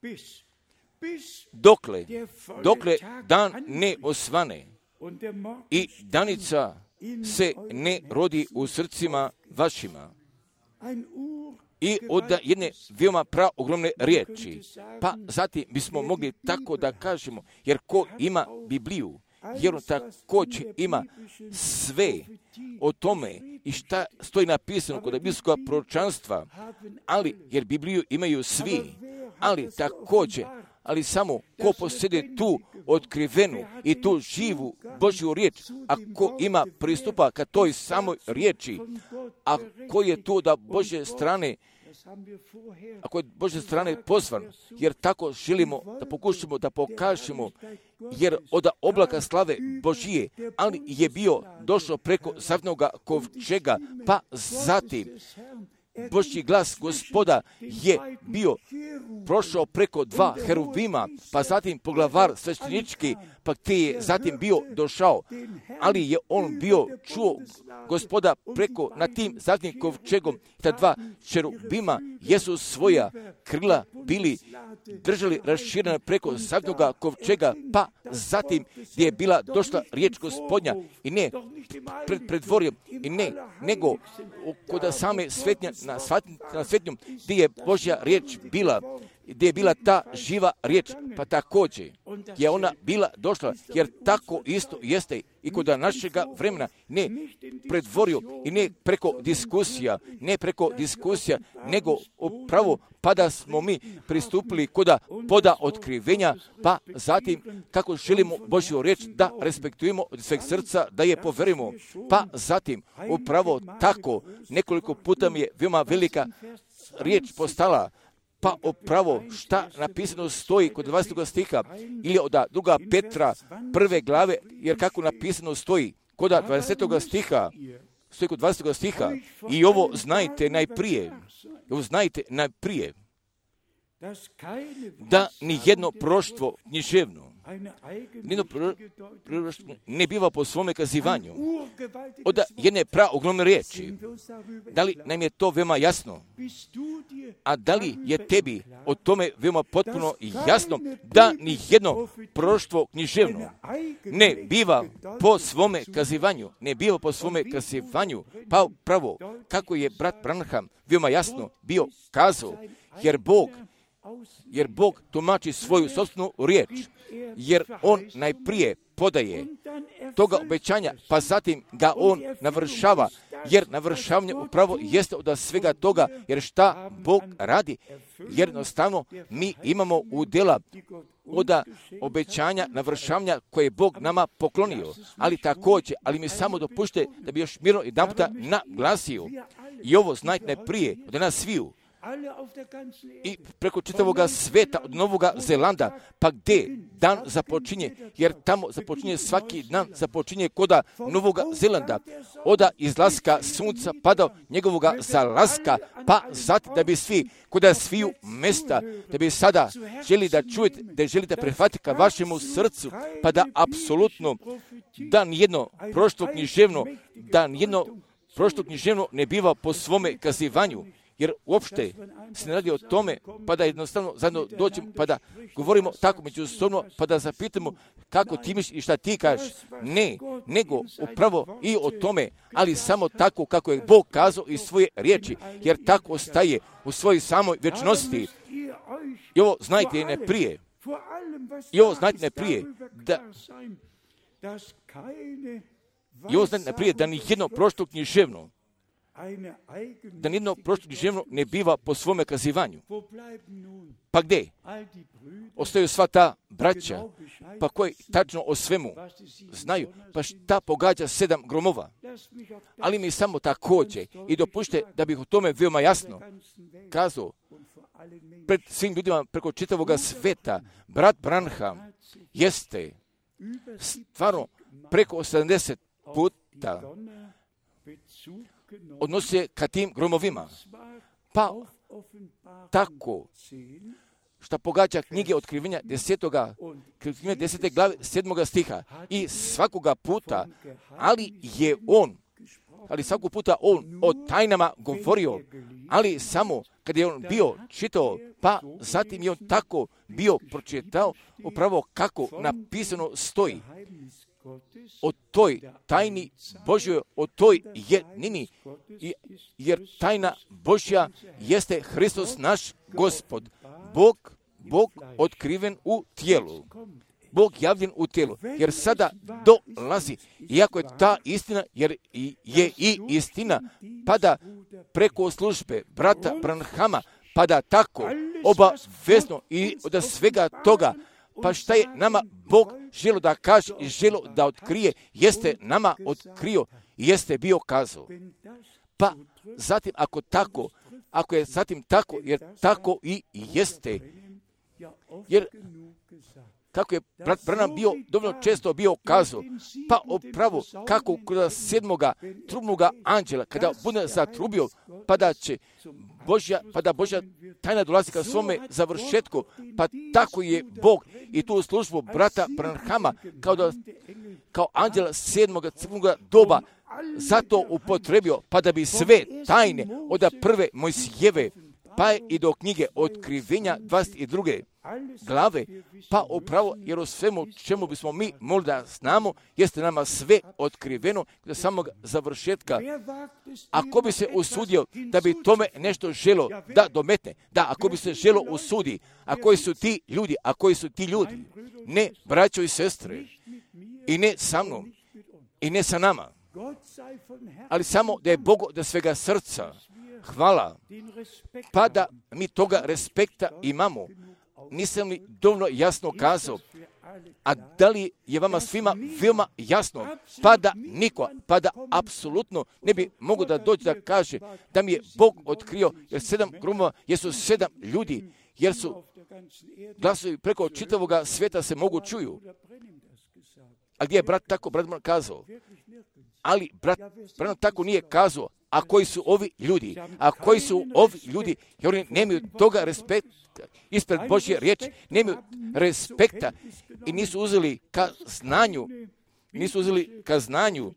dokle dan ne osvane i danica se ne rodi u srcima vašima. I od jedne veoma ogromne riječi. Pa zatim bismo mogli tako da kažemo, jer ko ima Bibliju, jer on također ima sve o tome i šta stoji napisano kod biblijskog proročanstva, ali jer Bibliju imaju svi, ali samo ko posjede tu otkrivenu i tu živu Božju riječ, a ko ima pristupa ka toj samoj riječi, a ko je tu da Božje strane, ako je Božje strane pozvan, jer tako želimo da pokušamo da pokažemo, jer od oblaka slave Božije, ali je bio došao preko zavnoga kovčega, pa zatim Božji glas Gospoda je bio prošao preko dva heruvima, pa zatim poglavar sveštenički, pa gdje je zatim bio došao, ali je on bio čuo Gospoda preko nad tim zadnjim kovčegom. Ta dva heruvima jesu svoja krila bili držali raširena preko zadnjoga kovčega, pa zatim gdje je bila došla riječ Gospodnja i ne pred dvorjem i ne nego kod same svetnja na svetnjom gdje je Božja riječ bila, gdje je bila ta živa riječ, pa također je ona bila došla, jer tako isto jeste i kod našega vremena, ne predvorio i ne preko diskusija, nego upravo pa da smo mi pristupili koda poda otkrivenja, pa zatim kako želimo Božju riječ da respektujemo od sveg srca, da je poverimo, pa zatim upravo tako nekoliko puta mi je veoma velika riječ postala, pa upravo šta napisano stoji kod 20. stiha ili od druga Petra prve glave, jer kako napisano stoji kod 20. stiha, i ovo znajte najprije, da ni jedno proroštvo književno ne biva po svome kazivanju od jedne ogromne riječi. Da li nam je to veoma jasno? A da li je tebi o tome veoma potpuno jasno da ni jedno proroštvo književno ne biva po svome kazivanju? Pa upravo kako je brat Branham veoma jasno bio kazao, jer Bog tumači svoju sopstvenu riječ, jer on najprije podaje toga obećanja, pa zatim ga on navršava, jer navršavanje upravo jeste od svega toga, jer šta Bog radi, jer jednostavno mi imamo udjela od obećanja, navršavanja koje je Bog nama poklonio, ali mi samo dopušte da bi još mirno jedan puta naglasio, i ovo znajte najprije od nas sviju, i preko čitavoga sveta od Novoga Zelanda, pa gdje dan započinje, jer tamo započinje svaki dan, započinje koda Novoga Zelanda, oda izlaska sunca pa do njegovoga zalaska, pa zatim da bi svi, koda sviju mesta, da bi sada želi da čujete, da želite prihvatiti ka vašemu srcu, pa da apsolutno da nijedno prošlo književno ne biva po svome kazivanju, jer uopšte se ne radi o tome, pa da jednostavno zajedno dođemo, pa da govorimo tako međusobno, pa da zapitamo kako ti misliš i šta ti kažeš. Ne, nego upravo i o tome, ali samo tako kako je Bog kazao iz svoje riječi, jer tako ostaje u svojoj samoj vječnosti. I ovo znajte ne prije, da ni jedno prošlo književno ne biva po svome kazivanju. Pa gdje? Ostaju sva ta braća, pa koji tačno o svemu znaju, pa šta pogađa 7 gromova. Ali mi samo također i dopušte da bih o tome veoma jasno kazao pred svim ljudima preko čitavoga sveta. Brat Branham jeste stvarno preko 80 puta odnosio ka tim gromovima. Pa tako što pogađa knjige otkrivenja 10. glave 7. stiha i svakoga puta, ali svakog puta on o tajnama govorio, ali samo kad je on bio čitao, pa zatim je on tako bio pročitao upravo kako napisano stoji o toj tajni Božjoj, o toj jednini, jer tajna Božja jeste Hristos naš Gospod, Bog otkriven u tijelu, Bog javljen u tijelu, jer sada dolazi, iako je ta istina, jer je i istina, pada preko službe brata Branhama, pada tako obavezno i od svega toga. Pa šta je nama Bog želo da kaže i želo da otkrije, jeste nama otkrio i jeste bio kazao. Pa zatim ako je zatim tako, jer tako i jeste, jer kako je brat Branham dovoljno često bio kazao, pa upravo kako kod 7. trubnoga anđela, kada bude zatrubio, pa da Božja tajna dolazi ka svome završetku, pa tako je Bog i tu službu brata Branhama kao anđela 7. crkvenoga doba zato upotrebio, pa da bi sve tajne od prve Mojsijeve, pa i do knjige Otkrivenja 22. glave, pa upravo jer o svemu čemu bismo mi mogli da znamo, jeste nama sve otkriveno do samog završetka. Ako bi se usudio da bi tome nešto želo da dometne, ako bi se želo usudi, a koji su ti ljudi, ne braćo i sestre, i ne sa mnom, i ne sa nama, ali samo da je Bogu da svega srca hvala, pa da mi toga respekta imamo. Nisam li dovoljno jasno kazao, a da li je vama svima veoma jasno, pa da apsolutno ne bi mogo da dođe da kaže da mi je Bog otkrio, jer 7 gromova jesu 7 ljudi, jer su glasovi preko čitavoga svijeta se mogu čuju. A gdje je brat Branham kazao? Ali brat Branham tako nije kazao. A koji su ovi ljudi? Jer oni nemaju toga respekta ispred Božje riječi, nemaju respekta i nisu uzeli ka znanju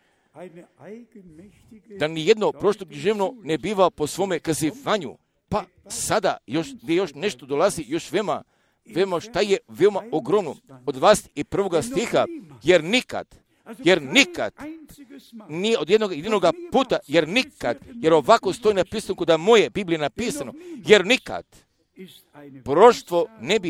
da ni jedno prošlo književno ne biva po svome kazivanju. Pa sada još nešto dolazi, još veoma šta je veoma ogromno od 21. stiha, jer nikad, nije od jednog puta, jer ovako stoji napisano kod moje Biblije napisano, jer nikad proštvo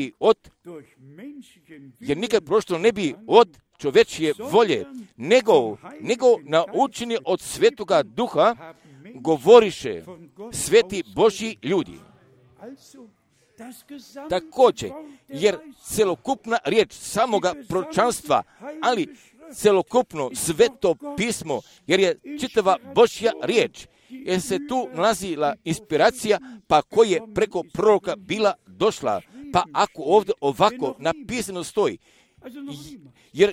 ne bi od čovečije volje, nego naučeni od Svetoga Duha govoriše sveti Božji ljudi. Također, jer celokupna riječ samoga proročanstva, ali celokupno sveto pismo, jer je čitava Božja riječ, jer se tu nalazila inspiracija, pa koja je preko proroka bila došla. Pa ako ovdje ovako napisano stoji, jer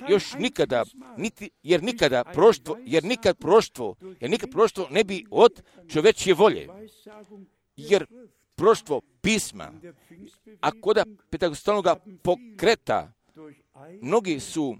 nikad proštvo ne bi od čovečje volje. Jer proštvo pisma, a kod pentakostalnog pokreta, mnogi su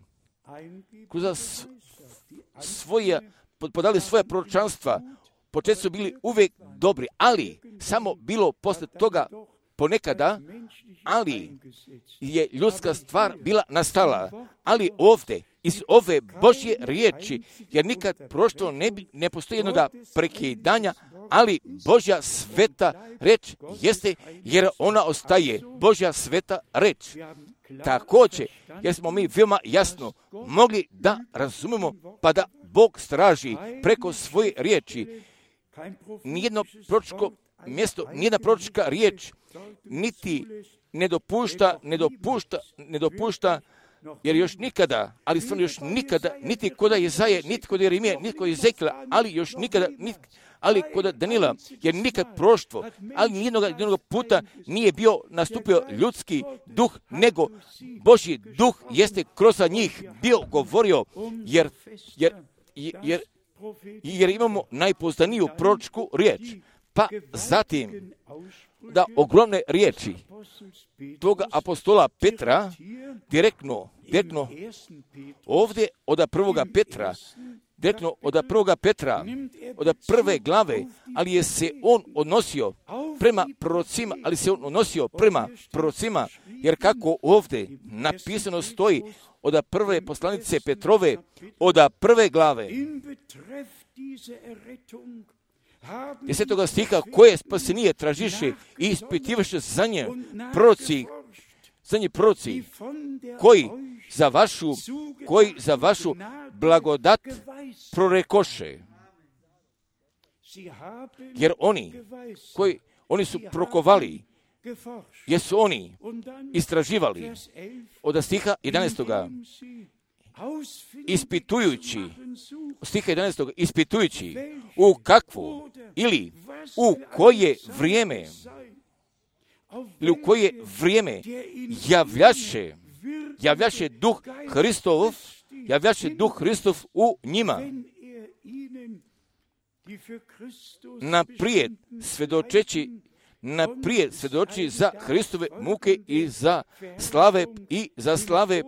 podali svoje proročanstva, početci su bili uvijek dobri, ali samo bilo posle toga ponekada, ali je ljudska stvar bila nastala, ali ovdje, iz ove Božje riječi, jer nikad prošto ne postoji jednoga prekidanja, ali Božja sveta reč jeste, jer ona ostaje Božja sveta reč. Također, jer smo mi veoma jasno mogli da razumemo, pa da Bog straži preko svoje riječi. Nijedno proročko mjesto, nijedna proročka riječ niti ne dopušta, jer još nikada, ali stvarno još nikada, niti kod Jezaje, niti kod Jeremije, niti kod Ezekila, ali još nikada, ali kod Danila, jer nikad proštvo, ali nijednog puta nije bio nastupio ljudski duh, nego Božji duh jeste kroz njih bio govorio, jer imamo najpoznaniju proročku riječ. Pa zatim, da ogromne riječi toga apostola Petra, direktno ovdje od prve glave, ali je se on odnosio prema prorocima, jer kako ovdje napisano stoji od prve poslanice Petrove, od prve glave, 10. stiha, koje spasenije tražiše i ispitivaše za nje proroci, koji za vašu blagodat prorekoše. Jer oni su prokovali, jer su oni istraživali. Od stiha 11. ispitujući u kakvu ili u koje vrijeme javljaše duh Hristov u njima, naprijed svjedoči za Hristove muke i za slave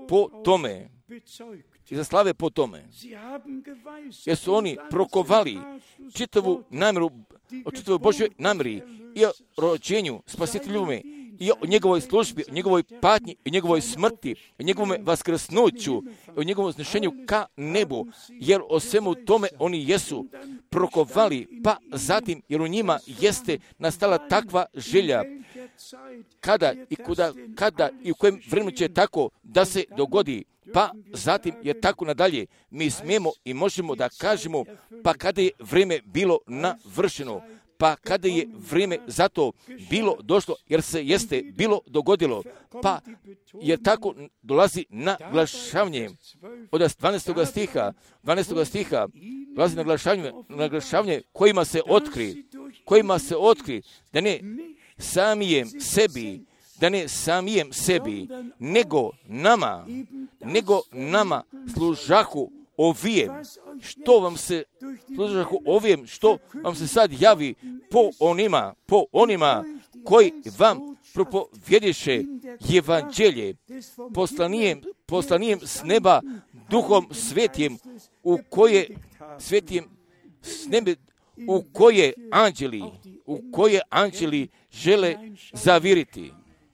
po tome. Jer su oni prokovali čitavu namjeru, o čitavoj Božjoj namjeri i o rođenju spasiteljuvome, i o njegovoj službi, o njegovoj patnji, o njegovoj smrti, o njegovom vaskrsnuću, o njegovom znešenju ka nebu, jer o svemu tome oni jesu prokovali, pa zatim, jer u njima jeste nastala takva želja, kada i u kojem vremenu će tako da se dogodi, pa zatim je tako nadalje, mi smijemo i možemo da kažemo, pa kada je vrijeme bilo navršeno, pa kada je vrijeme za to bilo došlo, jer se jeste bilo dogodilo, pa jer tako dolazi naglašavanje od 12. stiha dolazi naglašavanje kojima se otkri da ne samijem sebi, nego nama služahu ovijem, što vam se sad javi po onima koji vam propovjediše evanđelje, poslanijem s neba duhom svetim, u koje anđeli žele zaviriti.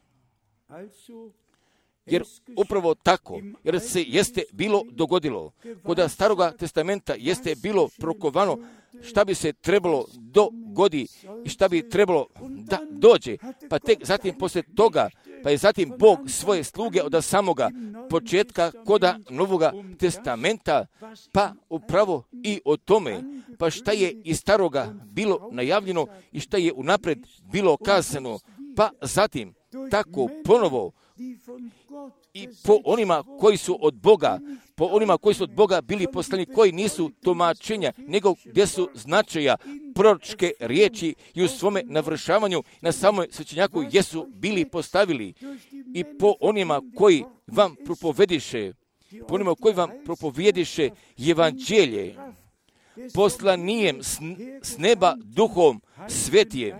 Jer upravo tako, jer se jeste bilo dogodilo, kod Staroga testamenta jeste bilo prokovano šta bi se trebalo dogodi i šta bi trebalo da dođe, pa tek zatim poslije toga, pa je zatim Bog svoje sluge od samoga početka koda Novoga testamenta, pa upravo i o tome, pa šta je iz Staroga bilo najavljeno i šta je unapred bilo kazano, pa zatim tako ponovo i po onima koji su od Boga, po onima koji su od Boga bili poslani, koji nisu tumačenja, nego gdje su značaja proročke riječi i u svome navršavanju na samoj svećenjaku jesu bili postavili. I po onima koji vam propovediše, po onima koji vam propovjediše evanđelje, poslanijem s neba duhom svetijem.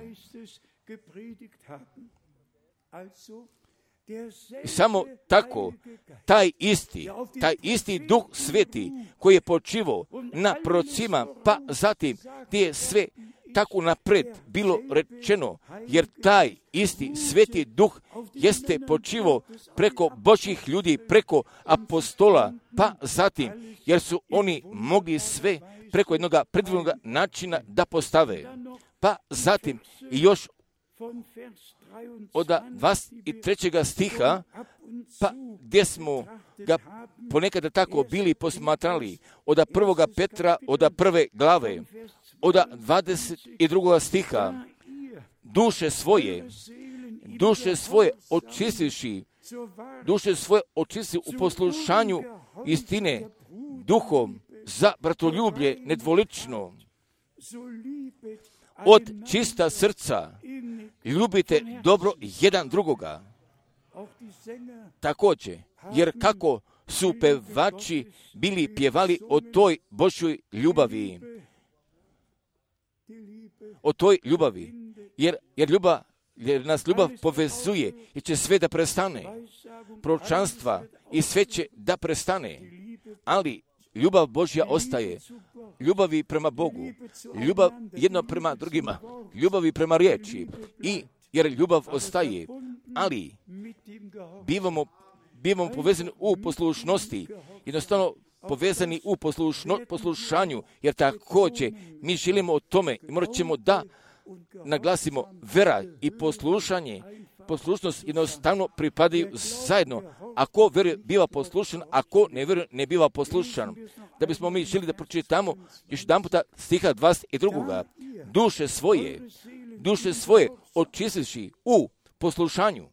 I samo tako, taj isti duh sveti koji je počivao na prorocima, pa zatim gdje je sve tako napred bilo rečeno, jer taj isti sveti duh jeste počivao preko Božjih ljudi, preko apostola, pa zatim, jer su oni mogli sve preko jednog predivnog načina da postave. Pa zatim i još od 23. stiha, pa gdje smo ga ponekada tako bili posmatrali, od 1. Petra, od 1. glave, od 22. stiha, duše svoje očistivši u poslušanju istine, duhom za bratoljublje nedvolično, od čista srca ljubite dobro jedan drugoga. Također, jer kako su pevači bili pjevali o toj Božjoj ljubavi, jer nas ljubav povezuje i će sve da prestane. Proročanstva i sve će da prestane, ali ljubav Božja ostaje. Ljubavi prema Bogu, ljubav jedno prema drugima, ljubavi prema riječi, jer ljubav ostaje, ali bivamo povezani u poslušnosti, jednostavno povezani u poslušanju, jer također mi želimo o tome i morat ćemo da naglasimo vera i poslušnost jednostavno pripadaju zajedno. Ako vjeruje, biva poslušan, ako ne vjeruje, ne biva poslušan. Da bismo mi želi da pročitamo još jedan puta stiha 22. Duše svoje očistivši u poslušanju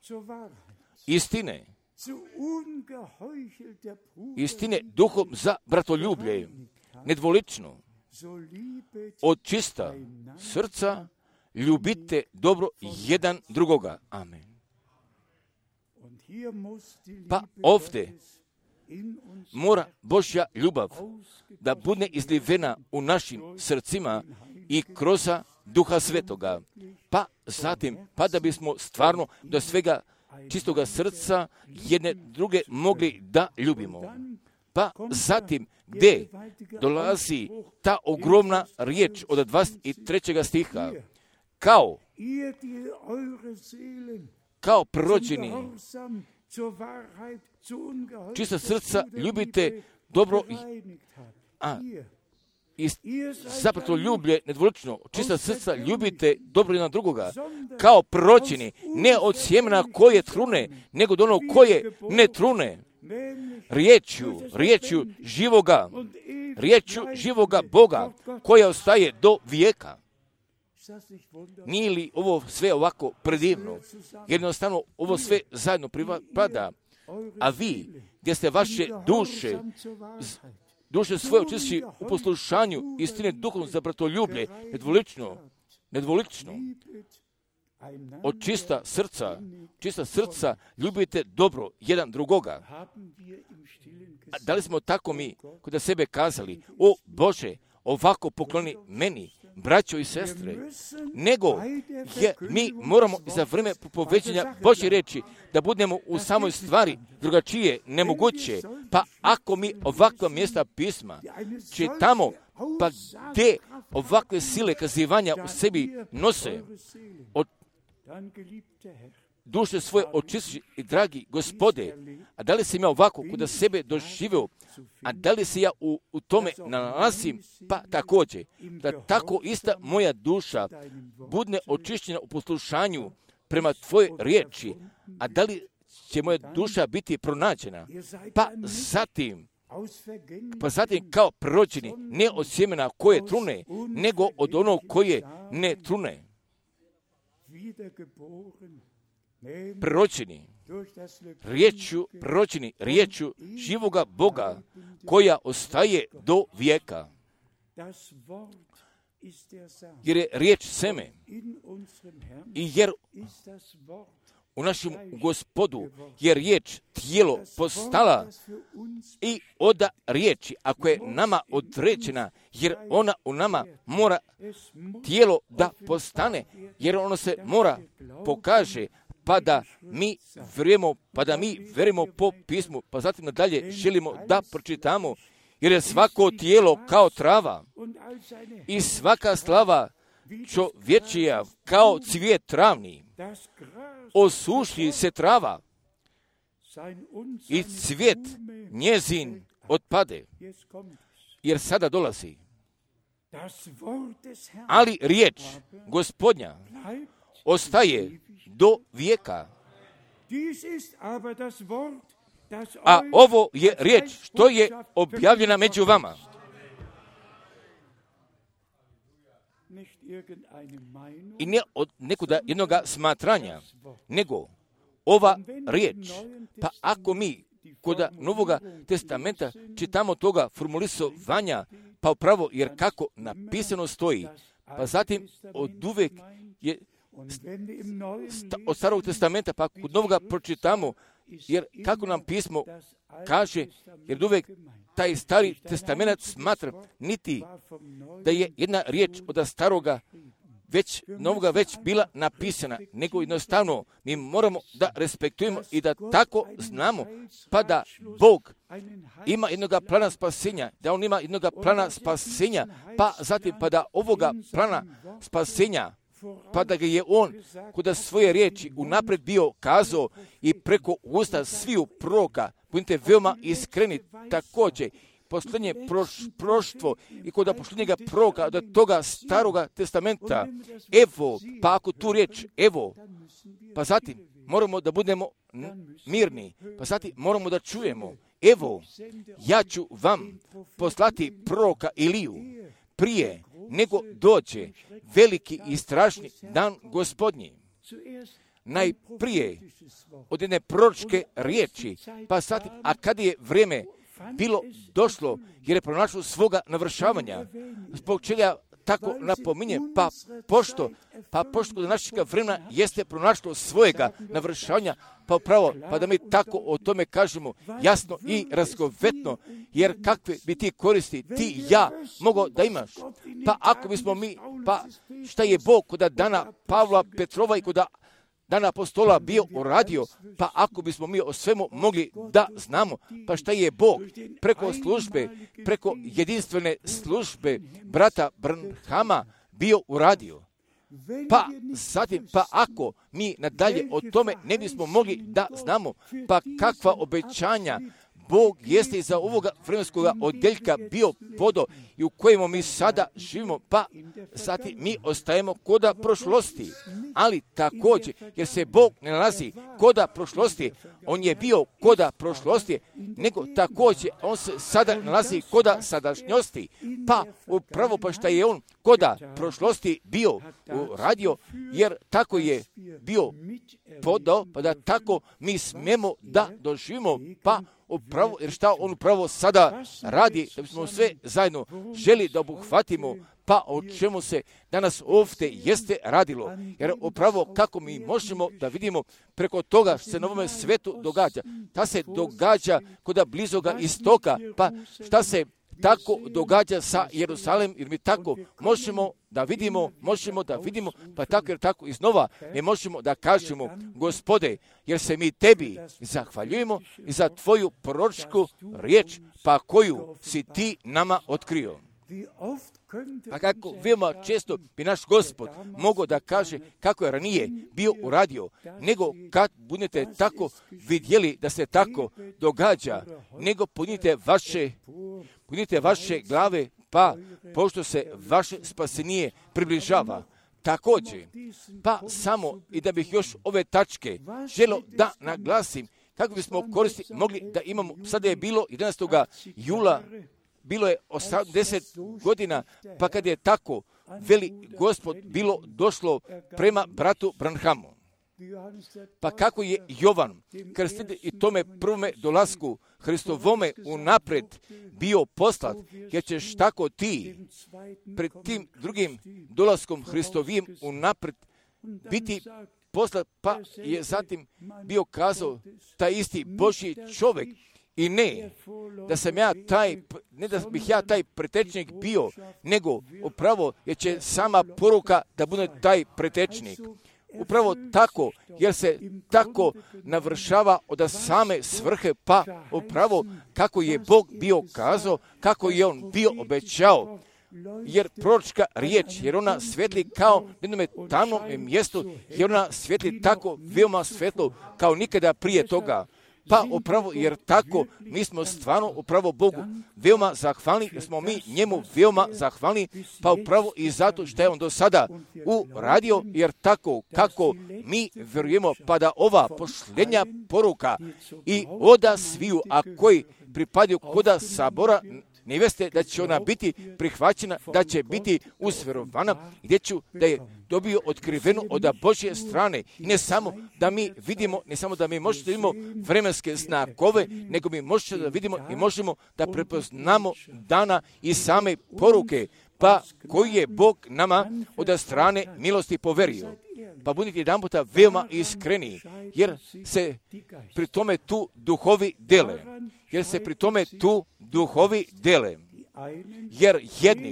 istine duhom za bratoljublje, nedvolično, od čista srca ljubite dobro jedan drugoga. Amen. Pa ovdje mora Božja ljubav da bude izlivena u našim srcima i kroz Duha Svetoga. Pa zatim, pa da bismo stvarno do svega čistoga srca jedne druge mogli da ljubimo. Pa zatim, gdje dolazi ta ogromna riječ od 23. stiha, kao prorođeni, čista srca ljubite dobro i zapravo ljublje nedvolično, čista srca ljubite dobro jedan drugoga, kao prorođeni, ne od sjemena koje trune, nego od onog koje ne trune, riječju živoga Boga, koja ostaje do vijeka. Nije li ovo sve ovako predivno? Jednostavno ovo sve zajedno pripada, a vi, gdje ste vaše duše svoje očisti u poslušanju istine duhom za bratoljublje, nedvolično, od čista srca ljubite dobro jedan drugoga. A da li smo tako mi kod sebe kazali, o Bože, ovako pokloni meni, braćo i sestre, nego mi moramo za vrijeme propoveđenja Božje reči da budemo u samoj stvari drugačije, nemoguće. Pa ako mi ovakva mjesta pisma čitamo, pa gdje ovakve sile kazivanja u sebi nose, od duše svoje očisti i dragi Gospode, a da li sam ja ovako kod sebe doživio, a da li se ja u tome nalazim, pa također, da tako ista moja duša bude očišćena u poslušanju prema Tvoje riječi, a da li će moja duša biti pronađena, pa zatim kao prorođeni, ne od sjemena koje trune, nego od onog koje ne trune. proročeni riječu živoga Boga koja ostaje do vijeka. Jer je riječ seme i jer u našem Gospodu je riječ tijelo postala i oda riječi, ako je nama određena, jer ona u nama mora tijelo da postane, jer ono se mora pokaže, pa da mi verujemo po pismu, pa zatim nadalje želimo da pročitamo, jer je svako tijelo kao trava i svaka slava čovječija kao cvijet travni. Osuši se trava i cvijet njezin otpade, jer sada dolazi. Ali riječ Gospodnja ostaje do vijeka. A ovo je riječ što je objavljena među vama. I ne od nekuda jednoga smatranja, nego ova riječ. Pa ako mi kod Novoga testamenta čitamo toga formulisovanja, pa upravo jer kako napisano stoji, pa zatim od uvek je od Starog testamenta, pa kod Novoga pročitamo, jer kako nam pismo kaže, jer uvek taj Stari testament smatra niti da je jedna riječ od Staroga Novoga već bila napisana, nego jednostavno mi moramo da respektujemo i da tako znamo, pa da Bog ima jednoga plana spasenja, da On ima jednoga plana spasenja, pa zatim pa da ovoga plana spasenja, pa da ga je On kod svoje riječi unapred bio kazao i preko usta sviju proroka, budite veoma iskreni također, posljednje proštvo i kod posljednjega proroka od toga Staroga testamenta, evo, pa ako tu riječ, evo, pa zatim moramo da budemo mirni, pa zatim moramo da čujemo, evo, ja ću vam poslati proroka Iliju prije nego dođe veliki i strašni dan Gospodnji. Najprije od jedne proročke riječi, pa zatim, a kad je vrijeme bilo došlo, jer je pronašlo svoga navršavanja, zbog čega tako napominje, pa pošto do našega vremena jeste pronašlo svojega navršavanja, pa upravo, pa da mi tako o tome kažemo jasno i razgovetno, jer kakve bi ti koristi ti i ja mogao da imaš, pa ako bismo mi, pa šta je Bog kod dana Pavla Petrova i kod dana apostola bio uradio, pa ako bismo mi o svemu mogli da znamo, pa šta je Bog preko jedinstvene službe brata Branhama bio uradio. Pa zatim, pa ako mi nadalje o tome ne bismo mogli da znamo, pa kakva obećanja Bog jeste iza ovoga vremenskog odjeljka bio podo i u kojemu mi sada živimo, pa zatim mi ostajemo koda prošlosti. Ali također, jer se Bog ne nalazi koda prošlosti, On je bio koda prošlosti, nego također On se sada nalazi koda sadašnjosti. Pa upravo pa šta je On koda prošlosti bio uradio, jer tako je bio podao, pa da tako mi smemo da doživimo, pa upravo, jer šta On upravo sada radi, da bismo sve zajedno želi da obuhvatimo, pa o čemu se danas ovdje jeste radilo. Jer upravo kako mi možemo da vidimo preko toga što se na ovome svetu događa. Ta se događa kod blizoga istoka, pa šta se tako događa sa Jerusalem, jer mi tako možemo da vidimo, pa tako jer tako iznova mi možemo da kažemo, Gospode, jer se mi tebi zahvaljujemo i za tvoju proročku riječ, pa koju si ti nama otkrio. Pa kako veoma često bi naš Gospod mogao da kaže kako je ranije bio uradio, nego kad budete tako vidjeli da se tako događa, nego punite vaše glave, pa pošto se vaše spasenije približava. Također, pa samo i da bih još ove tačke želio da naglasim, kako bismo mogli da imamo, sada je bilo 11. jula, bilo je 80 godina, pa kad je tako veli Gospod bilo došlo prema bratu Branhamu. Pa kako je Jovan krstitelj i tome prvome dolasku Hristovome unapred bio poslat, jer ćeš tako ti pred tim drugim dolaskom Hristovim unapred biti poslat, pa je zatim bio kazao taj isti Božji čovjek. I ne da bih ja taj pretečnik bio, nego upravo jer će sama poruka da bude taj pretečnik. Upravo tako, jer se tako navršava od same svrhe, pa upravo kako je Bog bio kazao, kako je On bio obećao. Jer proročka riječ, jer ona svetli kao jednome tamnom mjestu, jer ona svetli tako veoma svetlo kao nikada prije toga. Pa upravo jer tako mi smo stvarno upravo Bogu veoma zahvalni, jer smo mi njemu veoma zahvalni, pa upravo i zato što je On do sada uradio, jer tako kako mi vjerujemo, pa da ova posljednja poruka i oda sviju, a koji pripadaju koda sabora neveste, da će ona biti prihvaćena, da će biti usvjerovana, gdje ću da je dobio otkrivenu od Božje strane. I ne samo da mi vidimo, ne samo da mi možemo da vidimo vremenske znakove, nego mi možemo da vidimo i možemo da prepoznamo dana i same poruke, pa koji je Bog nama od strane milosti poverio. Pa budite jedan puta veoma iskreni, jer se pri tome tu duhovi dele. Jer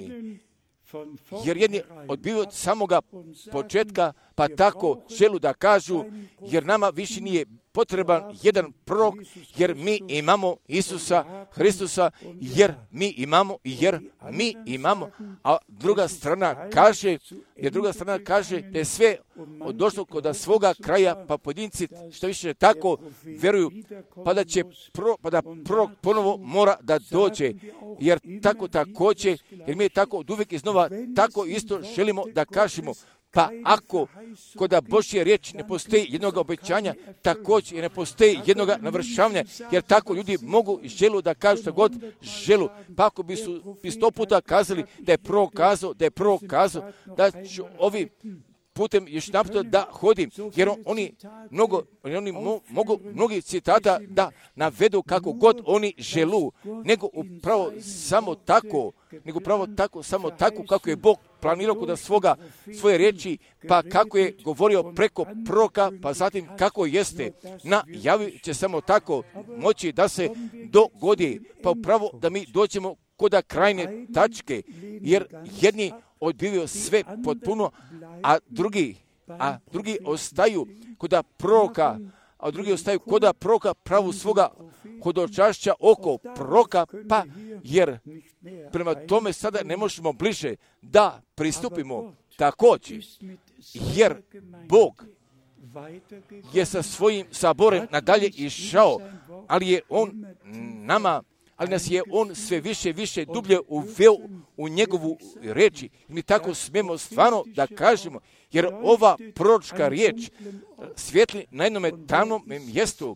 jedni odbiju od samoga početka, pa tako želu da kažu, jer nama više nije potreban jedan prorok, jer mi imamo Isusa Hristusa, jer mi imamo, a druga strana kaže da je sve došlo kod svoga kraja, pa pojedinci što više tako vjeruju, pa da prorok ponovo mora da dođe, jer tako također, jer mi je tako od uvijek iznova, tako isto želimo da kažemo. Pa ako kod Božje riječi ne postoji jednog obećanja, također i ne postoji jednog navršavanja, jer tako ljudi mogu i želu da kažu što god želu. Pa ako bi su 100 puta kazali da je prokazao, da ću ovi putem još naput da hodim, jer oni mogu mnogi citata da navedu kako god oni želu, nego upravo samo tako kako je Bog planirao kod svoje riječi, pa kako je govorio preko proroka, pa zatim kako jeste najavit će samo tako moći da se dogodi, pa upravo da mi dođemo kod krajnje tačke, jer jedni odbivaju sve potpuno, a drugi ostaju kod proroka, pravu svoga hodočašća oko proroka, pa jer prema tome sada ne možemo bliže da pristupimo također, jer Bog je sa svojim saborem nadalje išao, ali nas je On sve više dublje uveo u njegovu riječi. I mi tako smijemo stvarno da kažemo, jer ova proročka riječ svijetli na jednom tamnom mjestu,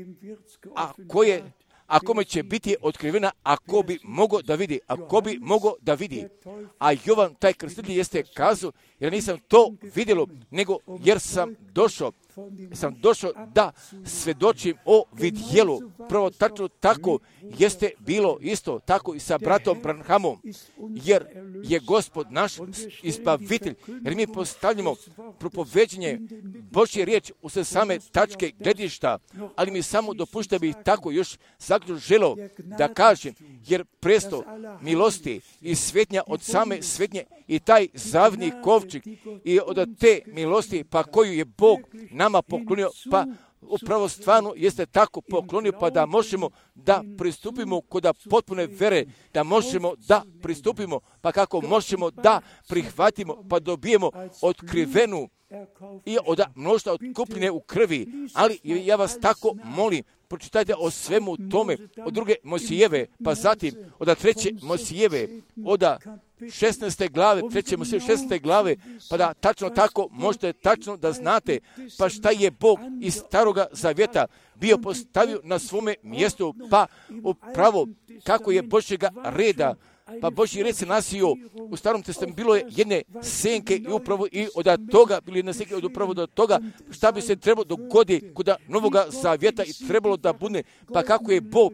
a kome će biti otkrivena, ako bi mogao da vidi. A Jovan, taj krstitelj, jeste kazao, jer nisam to vidjelo, nego jer sam došao da svjedočim o vidjelu. Prvo tačno tako jeste bilo isto, tako i sa bratom Branhamom, jer je Gospod naš izbavitelj, jer mi postavljamo propoveđenje Božje riječ u sve same tačke gledišta, ali mi samo dopušta bih tako još zaključno želeo da kažem, jer presto milosti i svetnja od same svetnje i taj zavidni kovčeg i od te milosti, pa koju je Bog nama poklonio, pa upravo stvarno jeste tako poklonio, pa da možemo da pristupimo kod potpune vere, da možemo da pristupimo, pa kako možemo da prihvatimo, pa dobijemo otkrivenu i od mnoštva otkupljene u krvi. Ali ja vas tako molim, pročitajte o svemu tome, od druge Mojsijeve, pa zatim od treće Mojsijeve, od 16. glave, 16. glave, pa da tačno tako možete tačno da znate, pa šta je Bog iz Staroga Zavjeta bio postavio na svome mjestu, pa upravo kako je Božjega reda Pa Božji red se nasio u Starom testamentu, bilo je jedne senke i upravo i od toga, bilo je jedna senke upravo od toga, šta bi se trebalo dogoditi kod Novoga Zavjeta i trebalo da bude, pa kako je Bog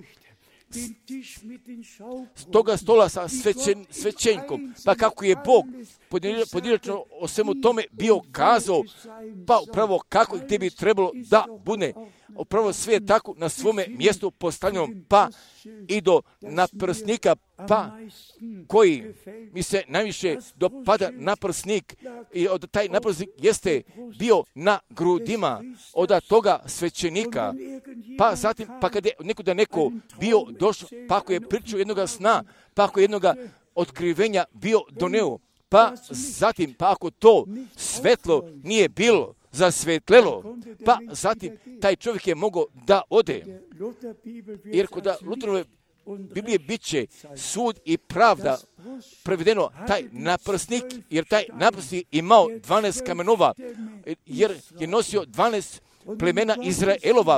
s toga stola sa svećenkom, pa kako je Bog pojedinačno o svemu tome bio kazao, pa upravo kako i gdje bi trebalo da bude, upravo sve tako na svome mjestu postavljeno, pa i do naprsnika, pa koji mi se najviše dopada naprsnik, i od taj naprsnik jeste bio na grudima od toga svećenika, pa zatim, pa kad je neko bio došao, pa ako je pričao jednoga sna, pa ako je jednoga otkrivenja bio doneo, pa zatim, pa ako to svetlo nije bilo zasvetlelo, pa zatim taj čovjek je mogao da ode. Jer kod Lutherove Biblije bit će sud i pravda prevedeno taj naprsnik, jer taj naprsnik imao 12 kamenova, jer je nosio 12 plemena Izraelova,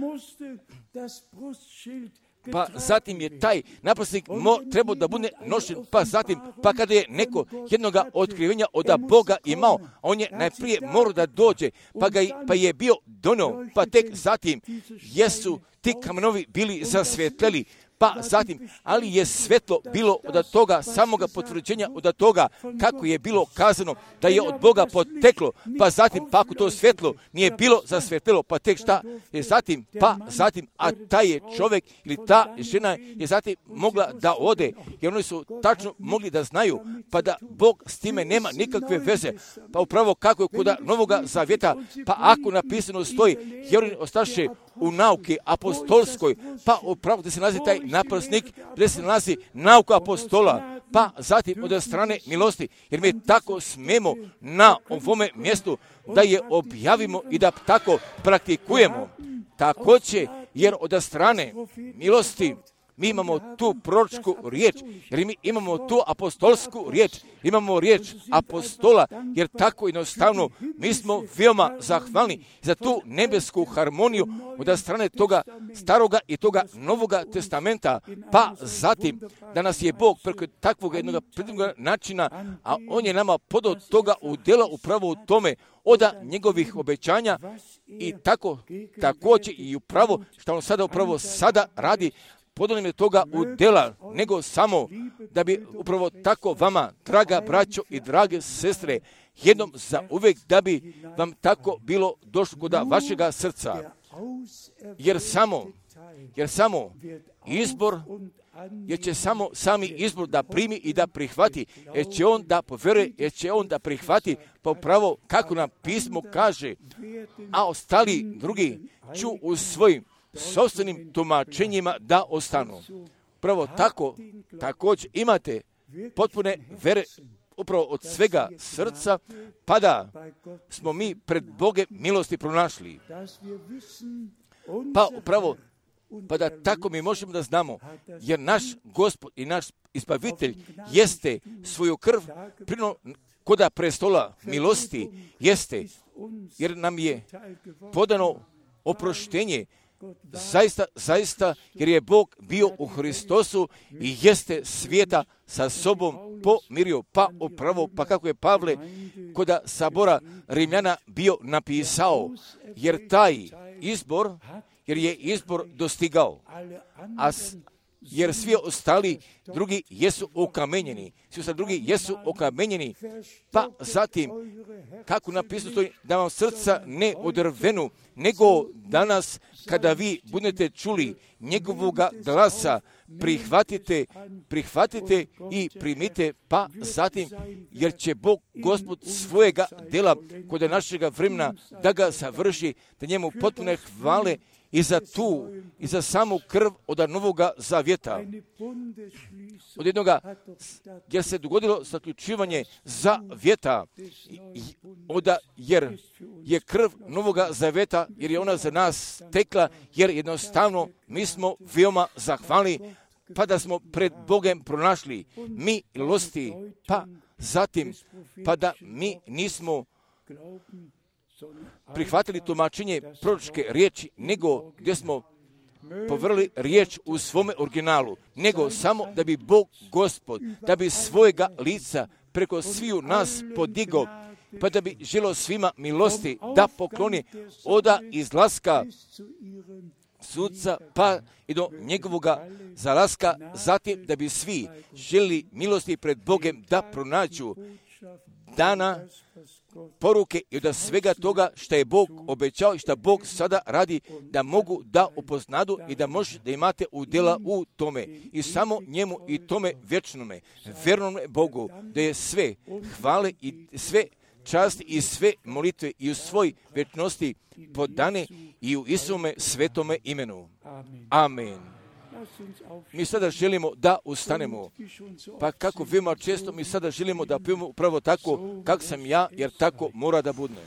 pa zatim je taj naprsnik trebao da bude nošen, pa zatim, pa kada je neko jednoga otkrivenja od Boga imao, on je najprije morao da dođe, pa je bio donio, pa tek zatim jesu ti kamenovi bili zasvjetleli, pa zatim, ali je svetlo bilo od toga samoga potvrđenja, od toga kako je bilo kazano da je od Boga poteklo, pa zatim, pa ako to svetlo nije bilo zasvetljelo, pa tek šta je zatim, a taj je čovjek ili ta žena je zatim mogla da ode, jer oni su tačno mogli da znaju, pa da Bog s time nema nikakve veze, pa upravo kako je kod Novoga Zavjeta, pa ako napisano stoji, jer oni ostaše u nauki apostolskoj, pa upravo da se nalazi taj naprsnik, gdje se nalazi nauka apostola, pa zatim od strane milosti, jer mi tako smemo na ovome mjestu da je objavimo i da tako praktikujemo. Također, jer od strane milosti mi imamo tu proročku riječ, jer mi imamo tu apostolsku riječ, imamo riječ apostola, jer tako jednostavno mi smo veoma zahvalni za tu nebesku harmoniju od strane toga staroga i toga Novoga testamenta, pa zatim da nas je Bog preko takvog jednog predivnog načina, a on je nama podao toga udjela upravo u tome od njegovih obećanja i također i upravo što on upravo sada radi, podano je toga udjela, nego samo da bi upravo tako vama, draga braćo i drage sestre, jednom za uvijek da bi vam tako bilo došlo kod vašega srca. Jer samo izbor, jer će samo sami izbor da primi i da prihvati, jer će on da povjeruje, jer će on da prihvati, pa upravo kako nam pismo kaže, a ostali drugi ću u svojim sopstvenim tumačenjima da ostanu. Pravo tako, također imate potpune vere upravo od svega srca, pa da smo mi pred Boge milosti pronašli. Pa upravo, pa da tako mi možemo da znamo, jer naš Gospod i naš Izbavitelj jeste svoju krv prino koda prestola milosti, jeste, jer nam je podano oproštenje, zaista, jer je Bog bio u Hristosu i jeste svijeta sa sobom pomirio, pa upravo, pa kako je Pavle kod sabora Rimljana bio napisao, jer je izbor dostigao, jer svi ostali drugi jesu okamenjeni, pa zatim, kako napisano stoji, da vam srca ne odrvenu, nego danas kada vi budete čuli njegovoga glasa, prihvatite i primite, pa zatim, jer će Bog Gospod svojega dela kod našega vremena da ga završi, da njemu potpune hvale i za samu krv od Novoga Zavjeta. Od jednoga, jer se dogodilo zaključivanje zavjeta, jer je krv Novoga Zavjeta, jer je ona za nas tekla, jer jednostavno mi smo veoma zahvalni, pa da smo pred Bogem pronašli milosti, pa zatim, pa da mi nismo prihvatili tumačenje proročke riječi, nego gdje smo povrli riječ u svome originalu, nego samo da bi Bog Gospod, da bi svojega lica preko sviju nas podigao, pa da bi želio svima milosti da pokloni oda izlaska sudca pa i do njegovoga zalaska, zatim da bi svi želi milosti pred Bogem da pronađu dana poruke i da svega toga što je Bog obećao i što Bog sada radi, da mogu da upoznadu i da može da imate udjela u tome i samo njemu i tome vječnome, vernome Bogu, da je sve hvale i sve časti i sve molitve i u svoj vječnosti podane i u Isuvome svetome imenu. Amen. Mi sada želimo da ustanemo, pa kako veoma često mi sada želimo da pijemo upravo tako kako sam ja, jer tako mora da bude.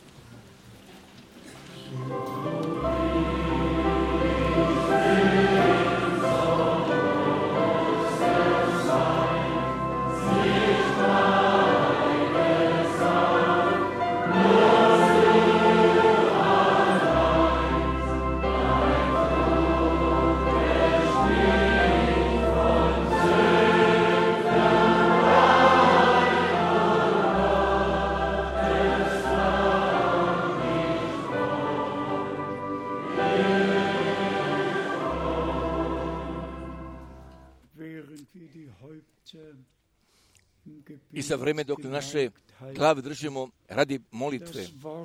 I za vreme dok naše glave držimo radi molitve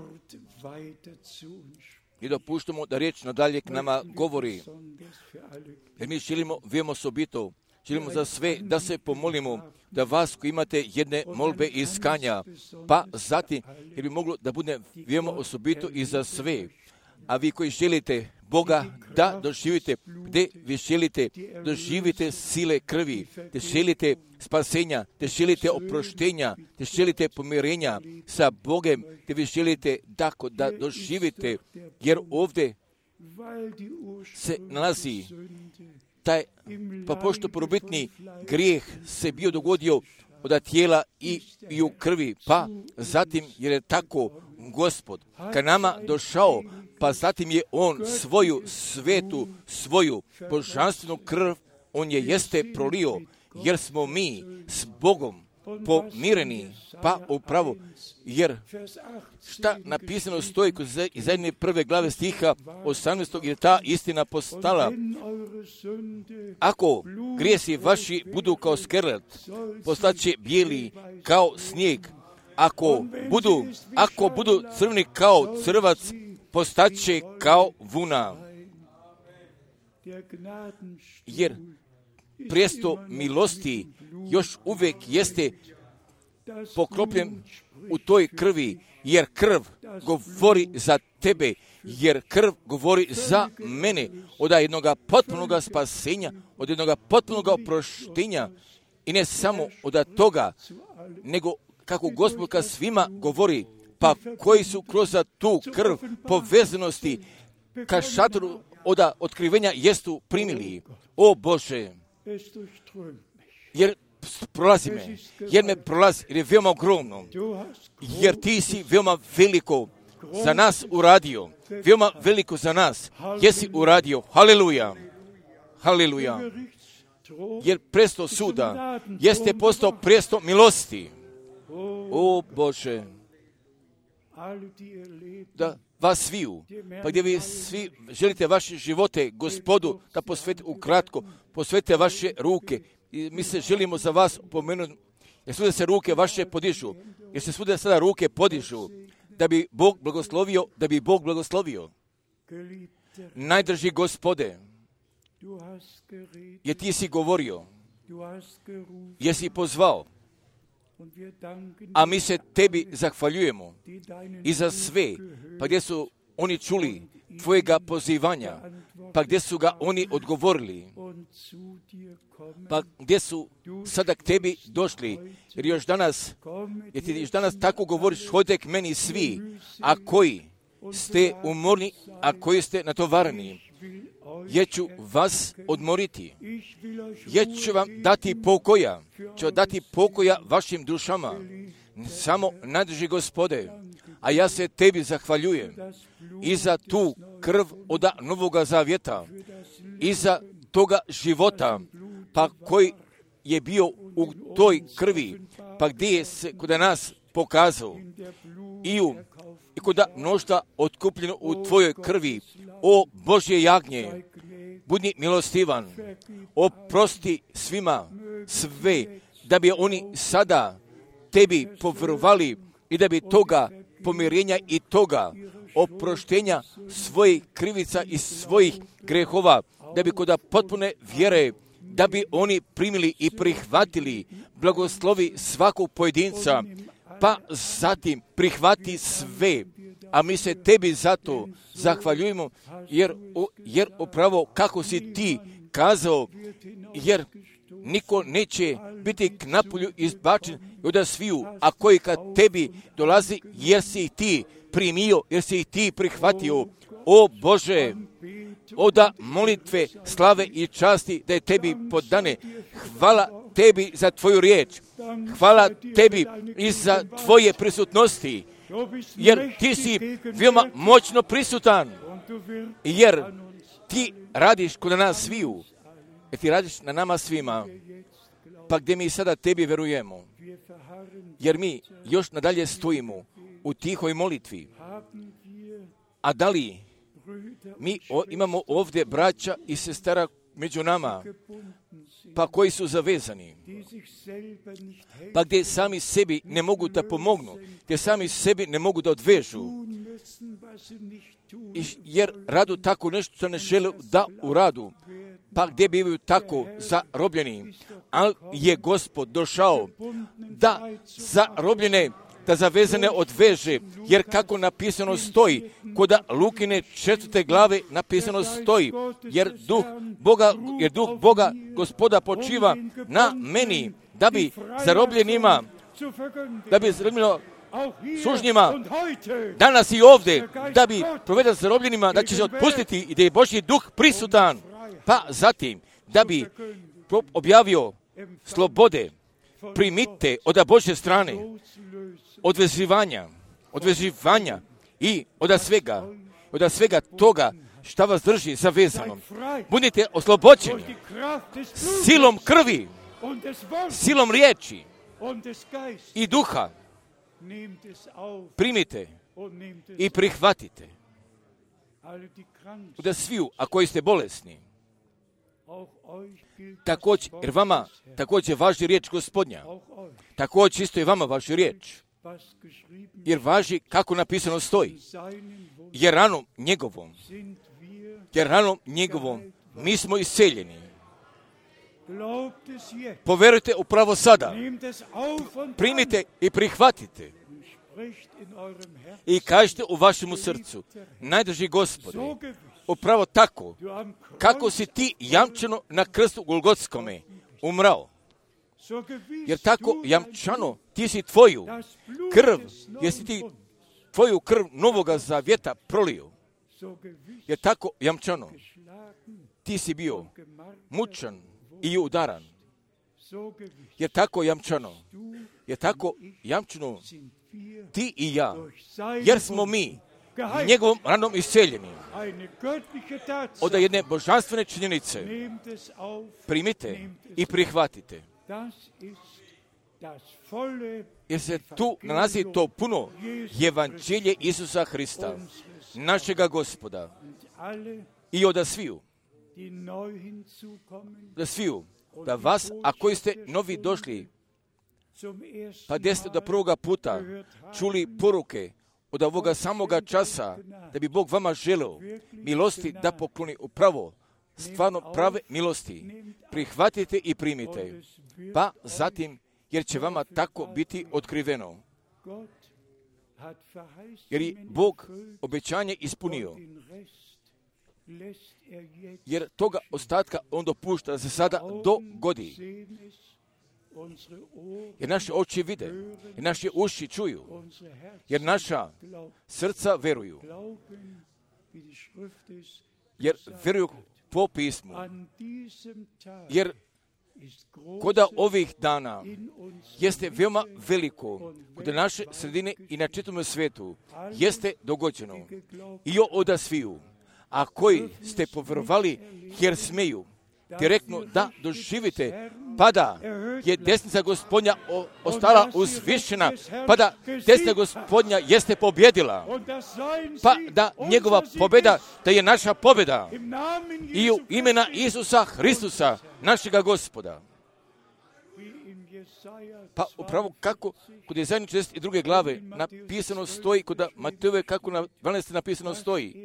i dopuštamo da riječ nadalje k nama govori, jer mi želimo veoma osobito, želimo za sve da se pomolimo, da vas koji imate jedne molbe i iskanja, pa zatim jer bi moglo da bude veoma osobito i za sve, a vi koji želite Boga da doživite, gdje vi želite doživite sile krvi, gdje želite spasenja, gdje želite oproštenja, gdje želite pomirenja sa Bogem, gdje vi želite tako da doživite, jer ovdje se nalazi taj, pa pošto prvobitni grijeh se bio dogodio od tijela i u krvi, pa zatim jer je tako Gospod ka nama došao, pa zatim je on svoju svetu, svoju božanstvenu krv, on je jeste prolio, jer smo mi s Bogom pomireni, pa upravo, jer šta napisano stoji kod zadnje prve glave stiha 18. je ta istina postala. Ako grijesi vaši budu kao skrlat, postaće bijeli kao snijeg. Ako budu crveni kao crvac, postaće kao vuna. Jer prijesto milosti još uvijek jeste pokropljen u toj krvi, jer krv govori za tebe, jer krv govori za mene od jednog potpunog spasenja, od jednog potpunog oproštenja i ne samo od toga, nego kako Gospod ka svima govori, pa koji su kroz tu krv povezanosti ka šatoru od otkrivenja jestu primili. O Bože, jer prolazi me, jer je veoma ogromno, jer ti si veoma veliko za nas uradio, veoma veliko za nas, jesi uradio, haleluja, haleluja, jer presto suda jeste postao presto milosti. O Bože, da vas sviju, pa gdje vi svi želite vaše živote Gospodu da posvetite ukratko, posvetite vaše ruke i mi se želimo za vas pomenuti, jer svuda se ruke vaše podižu, jer se svuda sada ruke podižu, da bi Bog blagoslovio. Najdrži Gospode, jer ti si govorio, jesi pozvao, a mi se tebi zahvaljujemo i za sve, pa gdje su oni čuli tvojega pozivanja, pa gdje su ga oni odgovorili, pa gdje su sada k tebi došli, jer ti još danas tako govoriš, hodite k meni svi, a koji ste umorni, a koji ste natovareni, jer ću vas odmoriti, jer ću vam dati pokoja vašim dušama. Samo nadrži Gospode, a ja se tebi zahvaljujem i za tu krv od Novoga Zavjeta, i za toga života, pa koji je bio u toj krvi, pa gdje je se kod nas pokazao i kod mnoštva otkupljeno u tvojoj krvi. O Božje jagnje, budi milostivan, oprosti svima sve, da bi oni sada tebi povjerovali i da bi toga pomirenja i toga oproštenja svojih krivica i svojih grehova, da bi kod potpune vjere, da bi oni primili i prihvatili blagoslovi svakog pojedinca, pa zatim prihvati sve, a mi se tebi zato zahvaljujemo, jer upravo kako si ti kazao, jer niko neće biti k napolju izbačen od sviju, a koji kad tebi dolazi, jer si ih ti primio, jer si ih ti prihvatio. O Bože, oda molitve, slave i časti da je tebi podane. Hvala tebi za tvoju riječ. Hvala tebi i za tvoje prisutnosti, jer ti si veoma moćno prisutan, jer ti radiš kod nas sviju, jer ti radiš na nama svima, pa gdje mi sada tebi verujemo, jer mi još nadalje stojimo u tihoj molitvi. A da li mi imamo ovdje braća i sestara među nama, pa koji su zavezani, pa gdje sami sebi ne mogu da pomognu, gdje sami sebi ne mogu da odvežu, jer radu tako nešto što ne žele da uradu, pa gdje bivaju tako zarobljeni, ali je Gospod došao da zarobljene, da zavezane odveže, jer kako napisano stoji, kod Lukine 4. glave napisano stoji, jer duh Boga Gospoda počiva na meni, da bi zarobljenima, sužnjima, danas i ovdje, da bi provedao zarobljenima, da će se otpustiti i da je Božji duh prisutan, pa zatim, da bi objavio slobode, primite od Božje strane, odvezivanja i od svega toga šta vas drži zavezanom. Budite oslobođeni silom krvi, silom riječi i duha. Primite i prihvatite od sviju, a koji ste bolesni. Također, jer vama također važi riječ Gospodnja. Također isto i vama važi riječ. Jer važi kako napisano stoji. Jer ranom njegovom mi smo isceljeni. Poverujte upravo sada. Primite i prihvatite. I kažete u vašemu srcu, najdrži Gospode, upravo tako, kako si ti jamčano na krstu Golgotskome umrao. Jer tako jamčano ti si tvoju krv, jer si ti tvoju krv Novoga Zavjeta prolio. Jer tako jamčano ti si bio mučan i udaran. Jer tako jamčano ti i ja, jer smo mi njegovom ranom isceljeni. Od jedne božanstvene činjenice primite i prihvatite. Jer se tu nalazi to puno evanđelje Isusa Hrista, našega Gospoda. I od sviju, da vas, a koji ste novi došli, pa gdje ste do prvoga puta čuli poruke od ovoga samoga časa, da bi Bog vama želeo milosti da pokloni upravo, stvarno prave milosti, prihvatite i primite, pa zatim, jer će vama tako biti otkriveno. Jer je Bog obećanje ispunio, jer toga ostatka on dopušta da se sada dogodi. Jer naše oči vide, jer naše uši čuju, jer naša srca veruju, jer veruju po pismu, jer koda ovih dana jeste veoma veliko kod naše sredine i na čitavom svijetu jeste dogođeno i oda sviju, a koji ste povjerovali jer smeju direktno da doživite, pa da je desnica Gospodnja ostala uzvišena, pa da desnica Gospodnja jeste pobjedila, pa da njegova pobjeda, da je naša pobjeda i u imena Isusa Hristusa, našega Gospoda. Pa upravo kako kod Jesaja 42. glave napisano stoji, kod Matejove kako na 12. napisano stoji,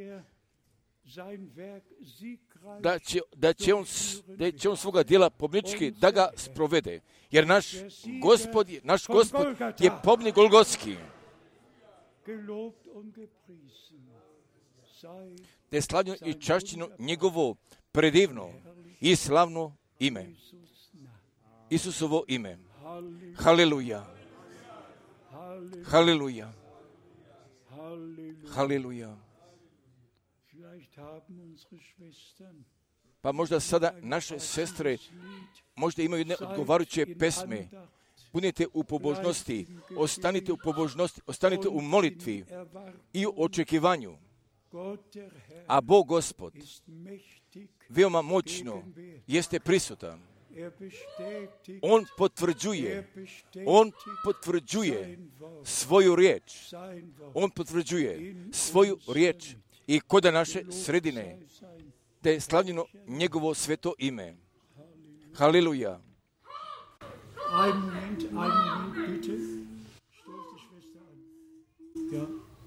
da će on svoga djela pobjednički da ga sprovede. Jer naš Gospod je pobjednik Golgotski. Da je slavljeno i čašćeno njegovo predivno i slavno ime. Isusovo ime. Haleluja. Haleluja. Haleluja. Pa možda sada naše sestre možda imaju jedne odgovarajuće pesme. Budite u pobožnosti, ostanite u pobožnosti, ostanite u molitvi i u očekivanju. A Bog Gospod veoma moćno jeste prisutan. On potvrđuje svoju riječ. On potvrđuje svoju riječ i koda naše sredine, da je slavljeno njegovo sveto ime. Haleluja. Ein Moment, bitte. Stoß die Schwester an. Ja.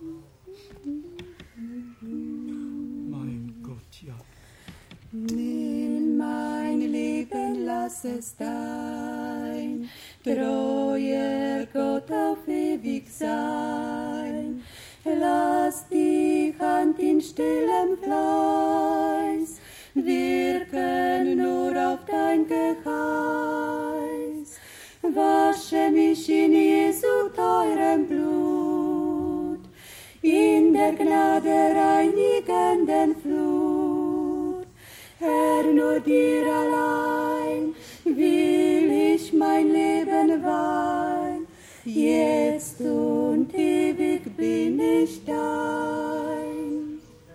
Mein Gott, ja. Nimm mein Leben, lass es dein treuer Gott auf ewig sein. Lass die Hand in stillem Fleiß wirken nur auf dein Geheiß. Wasche mich in Jesu teurem Blut, in der Gnade reinigenden Flut. Herr, nur dir allein will ich mein Leben weihen, jetzt und ewig bin ich dein.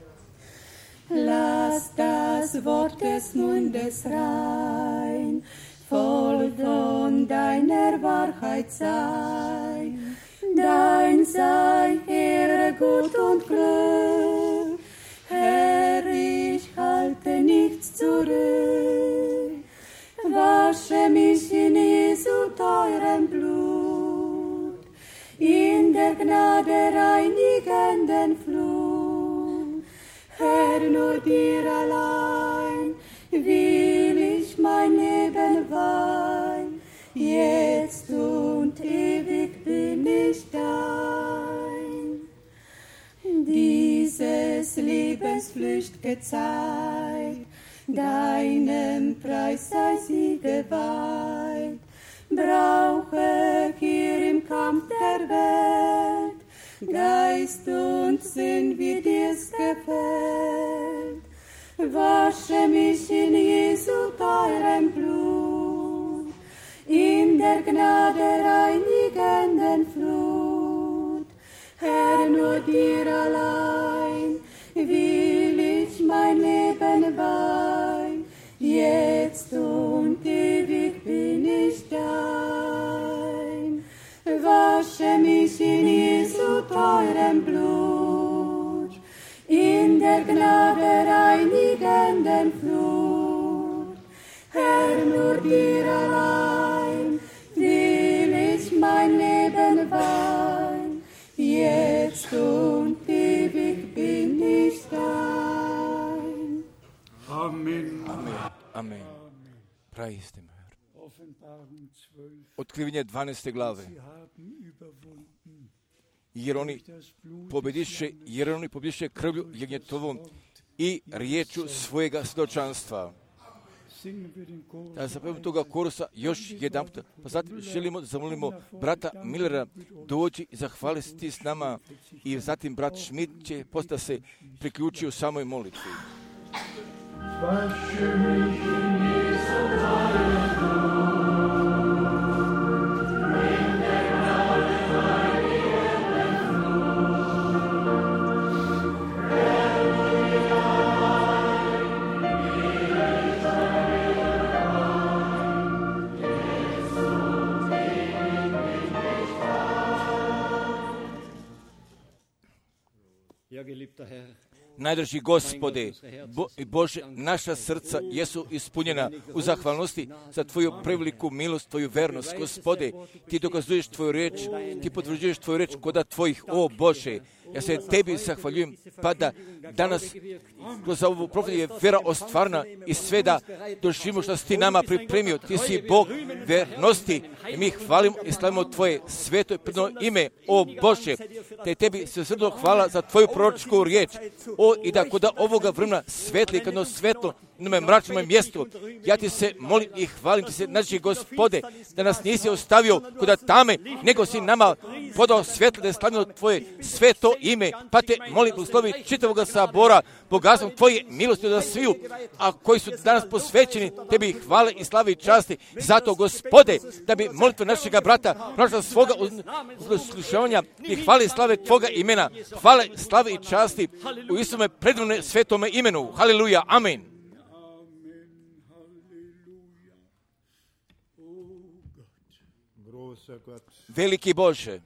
Lass das Wort des Mundes rein, voll von deiner Wahrheit sein. Dein sei Ehre, Gut und Glück, Herr, ich halte nichts zurück. Wasche mich in Jesu teurem Blut, in der Gnade reinigenden Flut. Herr, nur dir allein will ich mein Leben weihen, jetzt und ewig bin ich dein. Dieses Lebensflücht gezeigt, deinem Preis sei sie geweiht. Brauche hier im Kampf der Welt Geist und Sinn, wie dir's gefällt. Wasche mich in Jesu teurem Blut, in der Gnade reinigenden Flut. Herr, nur dir allein will ich mein Leben weihen, jetzt und ewig bin ich dein. Wasche mich in Jesu teurem Blut, in der Gnade reinigenden Flut. Herr, nur dir allein will ich mein Leben weihen, jetzt und ewig bin ich dein. Amen. Amen. Amen. Praise dem Herr. Otkrivenje 12. glave. Jer oni pobjediše krvlju jagnjetovom i riječu svojega svjedočanstva. Da zapevamo toga korusa još jedan puta. Pa zatim želimo da zamolimo brata Millera doći i zahvaliti s nama i zatim brat Schmidt će posta se priključio samoj molitvi. Wasche mich in Jesu teurem Najdrži Gospode, Bože, naša srca jesu ispunjena u zahvalnosti za Tvoju preveliku milost, Tvoju vernost. Gospode, Ti dokazuješ Tvoju reč, Ti potvrđuješ Tvoju reč koda Tvojih, o Bože. Ja se Tebi zahvaljujem, pa da danas kroz ovu profetiju je vera ostvarna i sve da doživimo što si Ti nama pripremio. Ti si Bog vernosti i mi hvalimo i slavimo Tvoje sveto i predno ime, o Bože. Te Tebi se srdo hvala za Tvoju proročku riječ. I da kod ovoga vremena svetli, kad ono svetlo na mračnom mjestu, ja Ti se molim i hvalim Ti se, naši Gospode, da nas nisi ostavio kod tame, nego si nama podao svetlo da je slavimo Tvoje sveto ime, pa Te molim uslovi čitavoga sabora, bogatstvom Tvoje milosti da sviju, a koji su danas posvećeni Tebi hvale i slave i časti. Zato, Gospode, da bi molitva našega brata pronašla svoga uslušavanja i hvale i slave Tvoga imena, hvale, slave i časti u istome predivne svetome imenu. Haleluja, amen. Veliki Bože,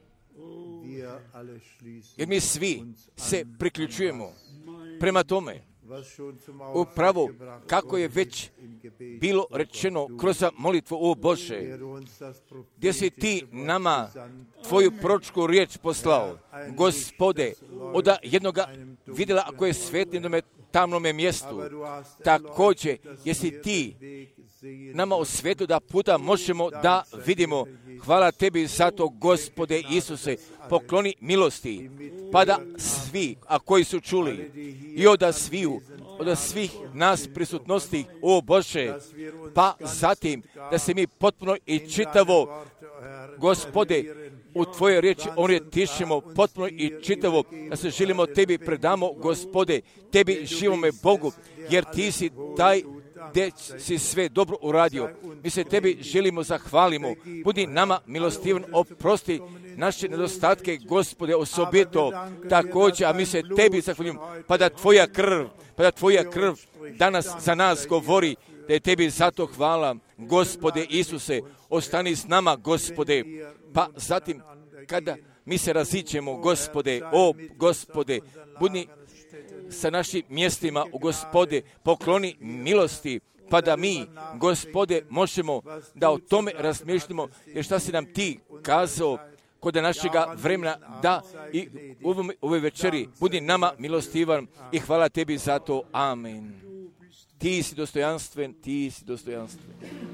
jer mi svi se priključujemo prema tome, upravo kako je već bilo rečeno kroz molitvu, o Bože, gdje si Ti nama Tvoju proročku riječ poslao, Gospode, od jednoga vidjela ako je svetli na tamnome mjestu, također jesi Ti nama u svijetu da puta možemo da vidimo. Hvala Tebi za to, Gospode Isuse, pokloni milosti, pa da svi, a koji su čuli, i od svih nas prisutnosti, o Bože, pa zatim da se mi potpuno i čitavo, Gospode, u Tvoje riječi tišemo potpuno i čitavo, da se želimo Tebi predamo, Gospode, Tebi živome Bogu, jer Ti si taj gdje si sve dobro uradio. Mi se Tebi želimo zahvalimo. Budi nama milostivan, oprosti naše nedostatke, Gospode, osobito također, a mi se Tebi zahvaljujemo, pa da Tvoja krv danas za nas govori, da je Tebi zato hvala, Gospode Isuse, ostani s nama, Gospode, pa zatim kada mi se razićemo, Gospode, o Gospode, budi sa našim mjestima, u Gospode, pokloni milosti, pa da mi, Gospode, možemo da o tome razmišljamo, jer šta si nam Ti kazao kod našega vremena, da i u ovoj večeri budi nama milostivan i hvala Tebi za to. Amen. Ti si dostojanstven, Ti si dostojanstven.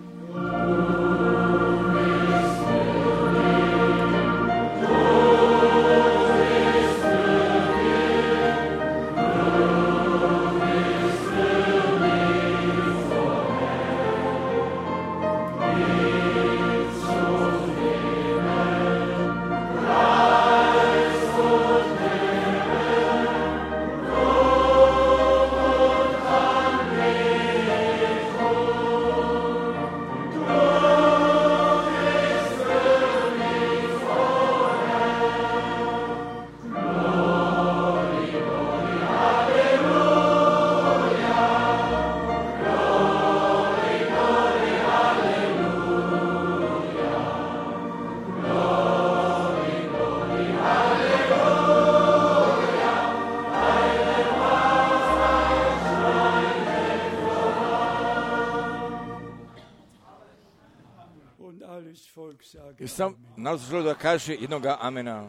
I sam narod želio da kaže jednoga amena.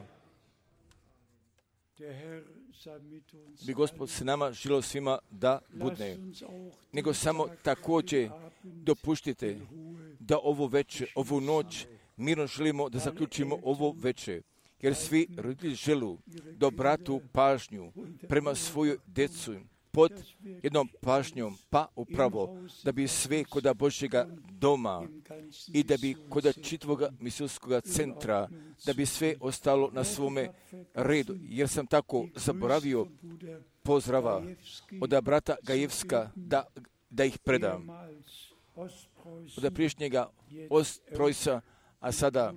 Bi Gospod se nama želio svima da budne. Nego samo također dopuštite da ovu noć mirno želimo da zaključimo ovo večer. Jer svi roditelji želu da obratu pažnju prema svojoj djecu pod jednom pažnjom, pa upravo da bi sve koda Božjega doma i da bi koda čitavoga misionskoga centra, da bi sve ostalo na svome redu. Jer sam tako zaboravio pozdrava od brata Gajevska da ih predam. od priješnjega Ostpreussa, a sada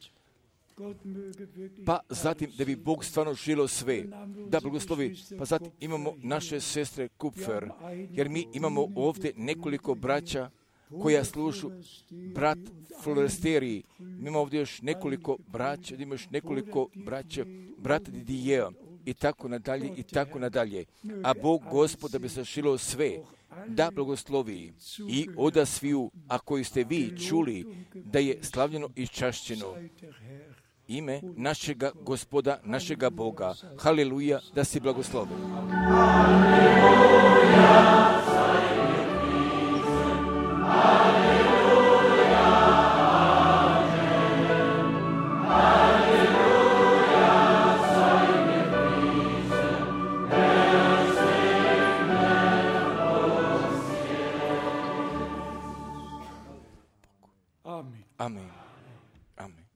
pa zatim da bi Bog stvarno želio sve, da blagoslovi, pa zatim imamo naše sestre Kupfer, jer mi imamo ovdje nekoliko braća koja služu brat Floresteriji. Mi imamo ovdje još nekoliko braća, ima još nekoliko braća, brat Didier i tako nadalje i tako nadalje. A Bog Gospod da bi sašilo sve, da blagoslovi i oda sviju, a koji ste vi čuli da je slavljeno i čašćeno ime našega Gospoda, našega Boga. Haleluja, da si blagoslovi. Amen. Amen.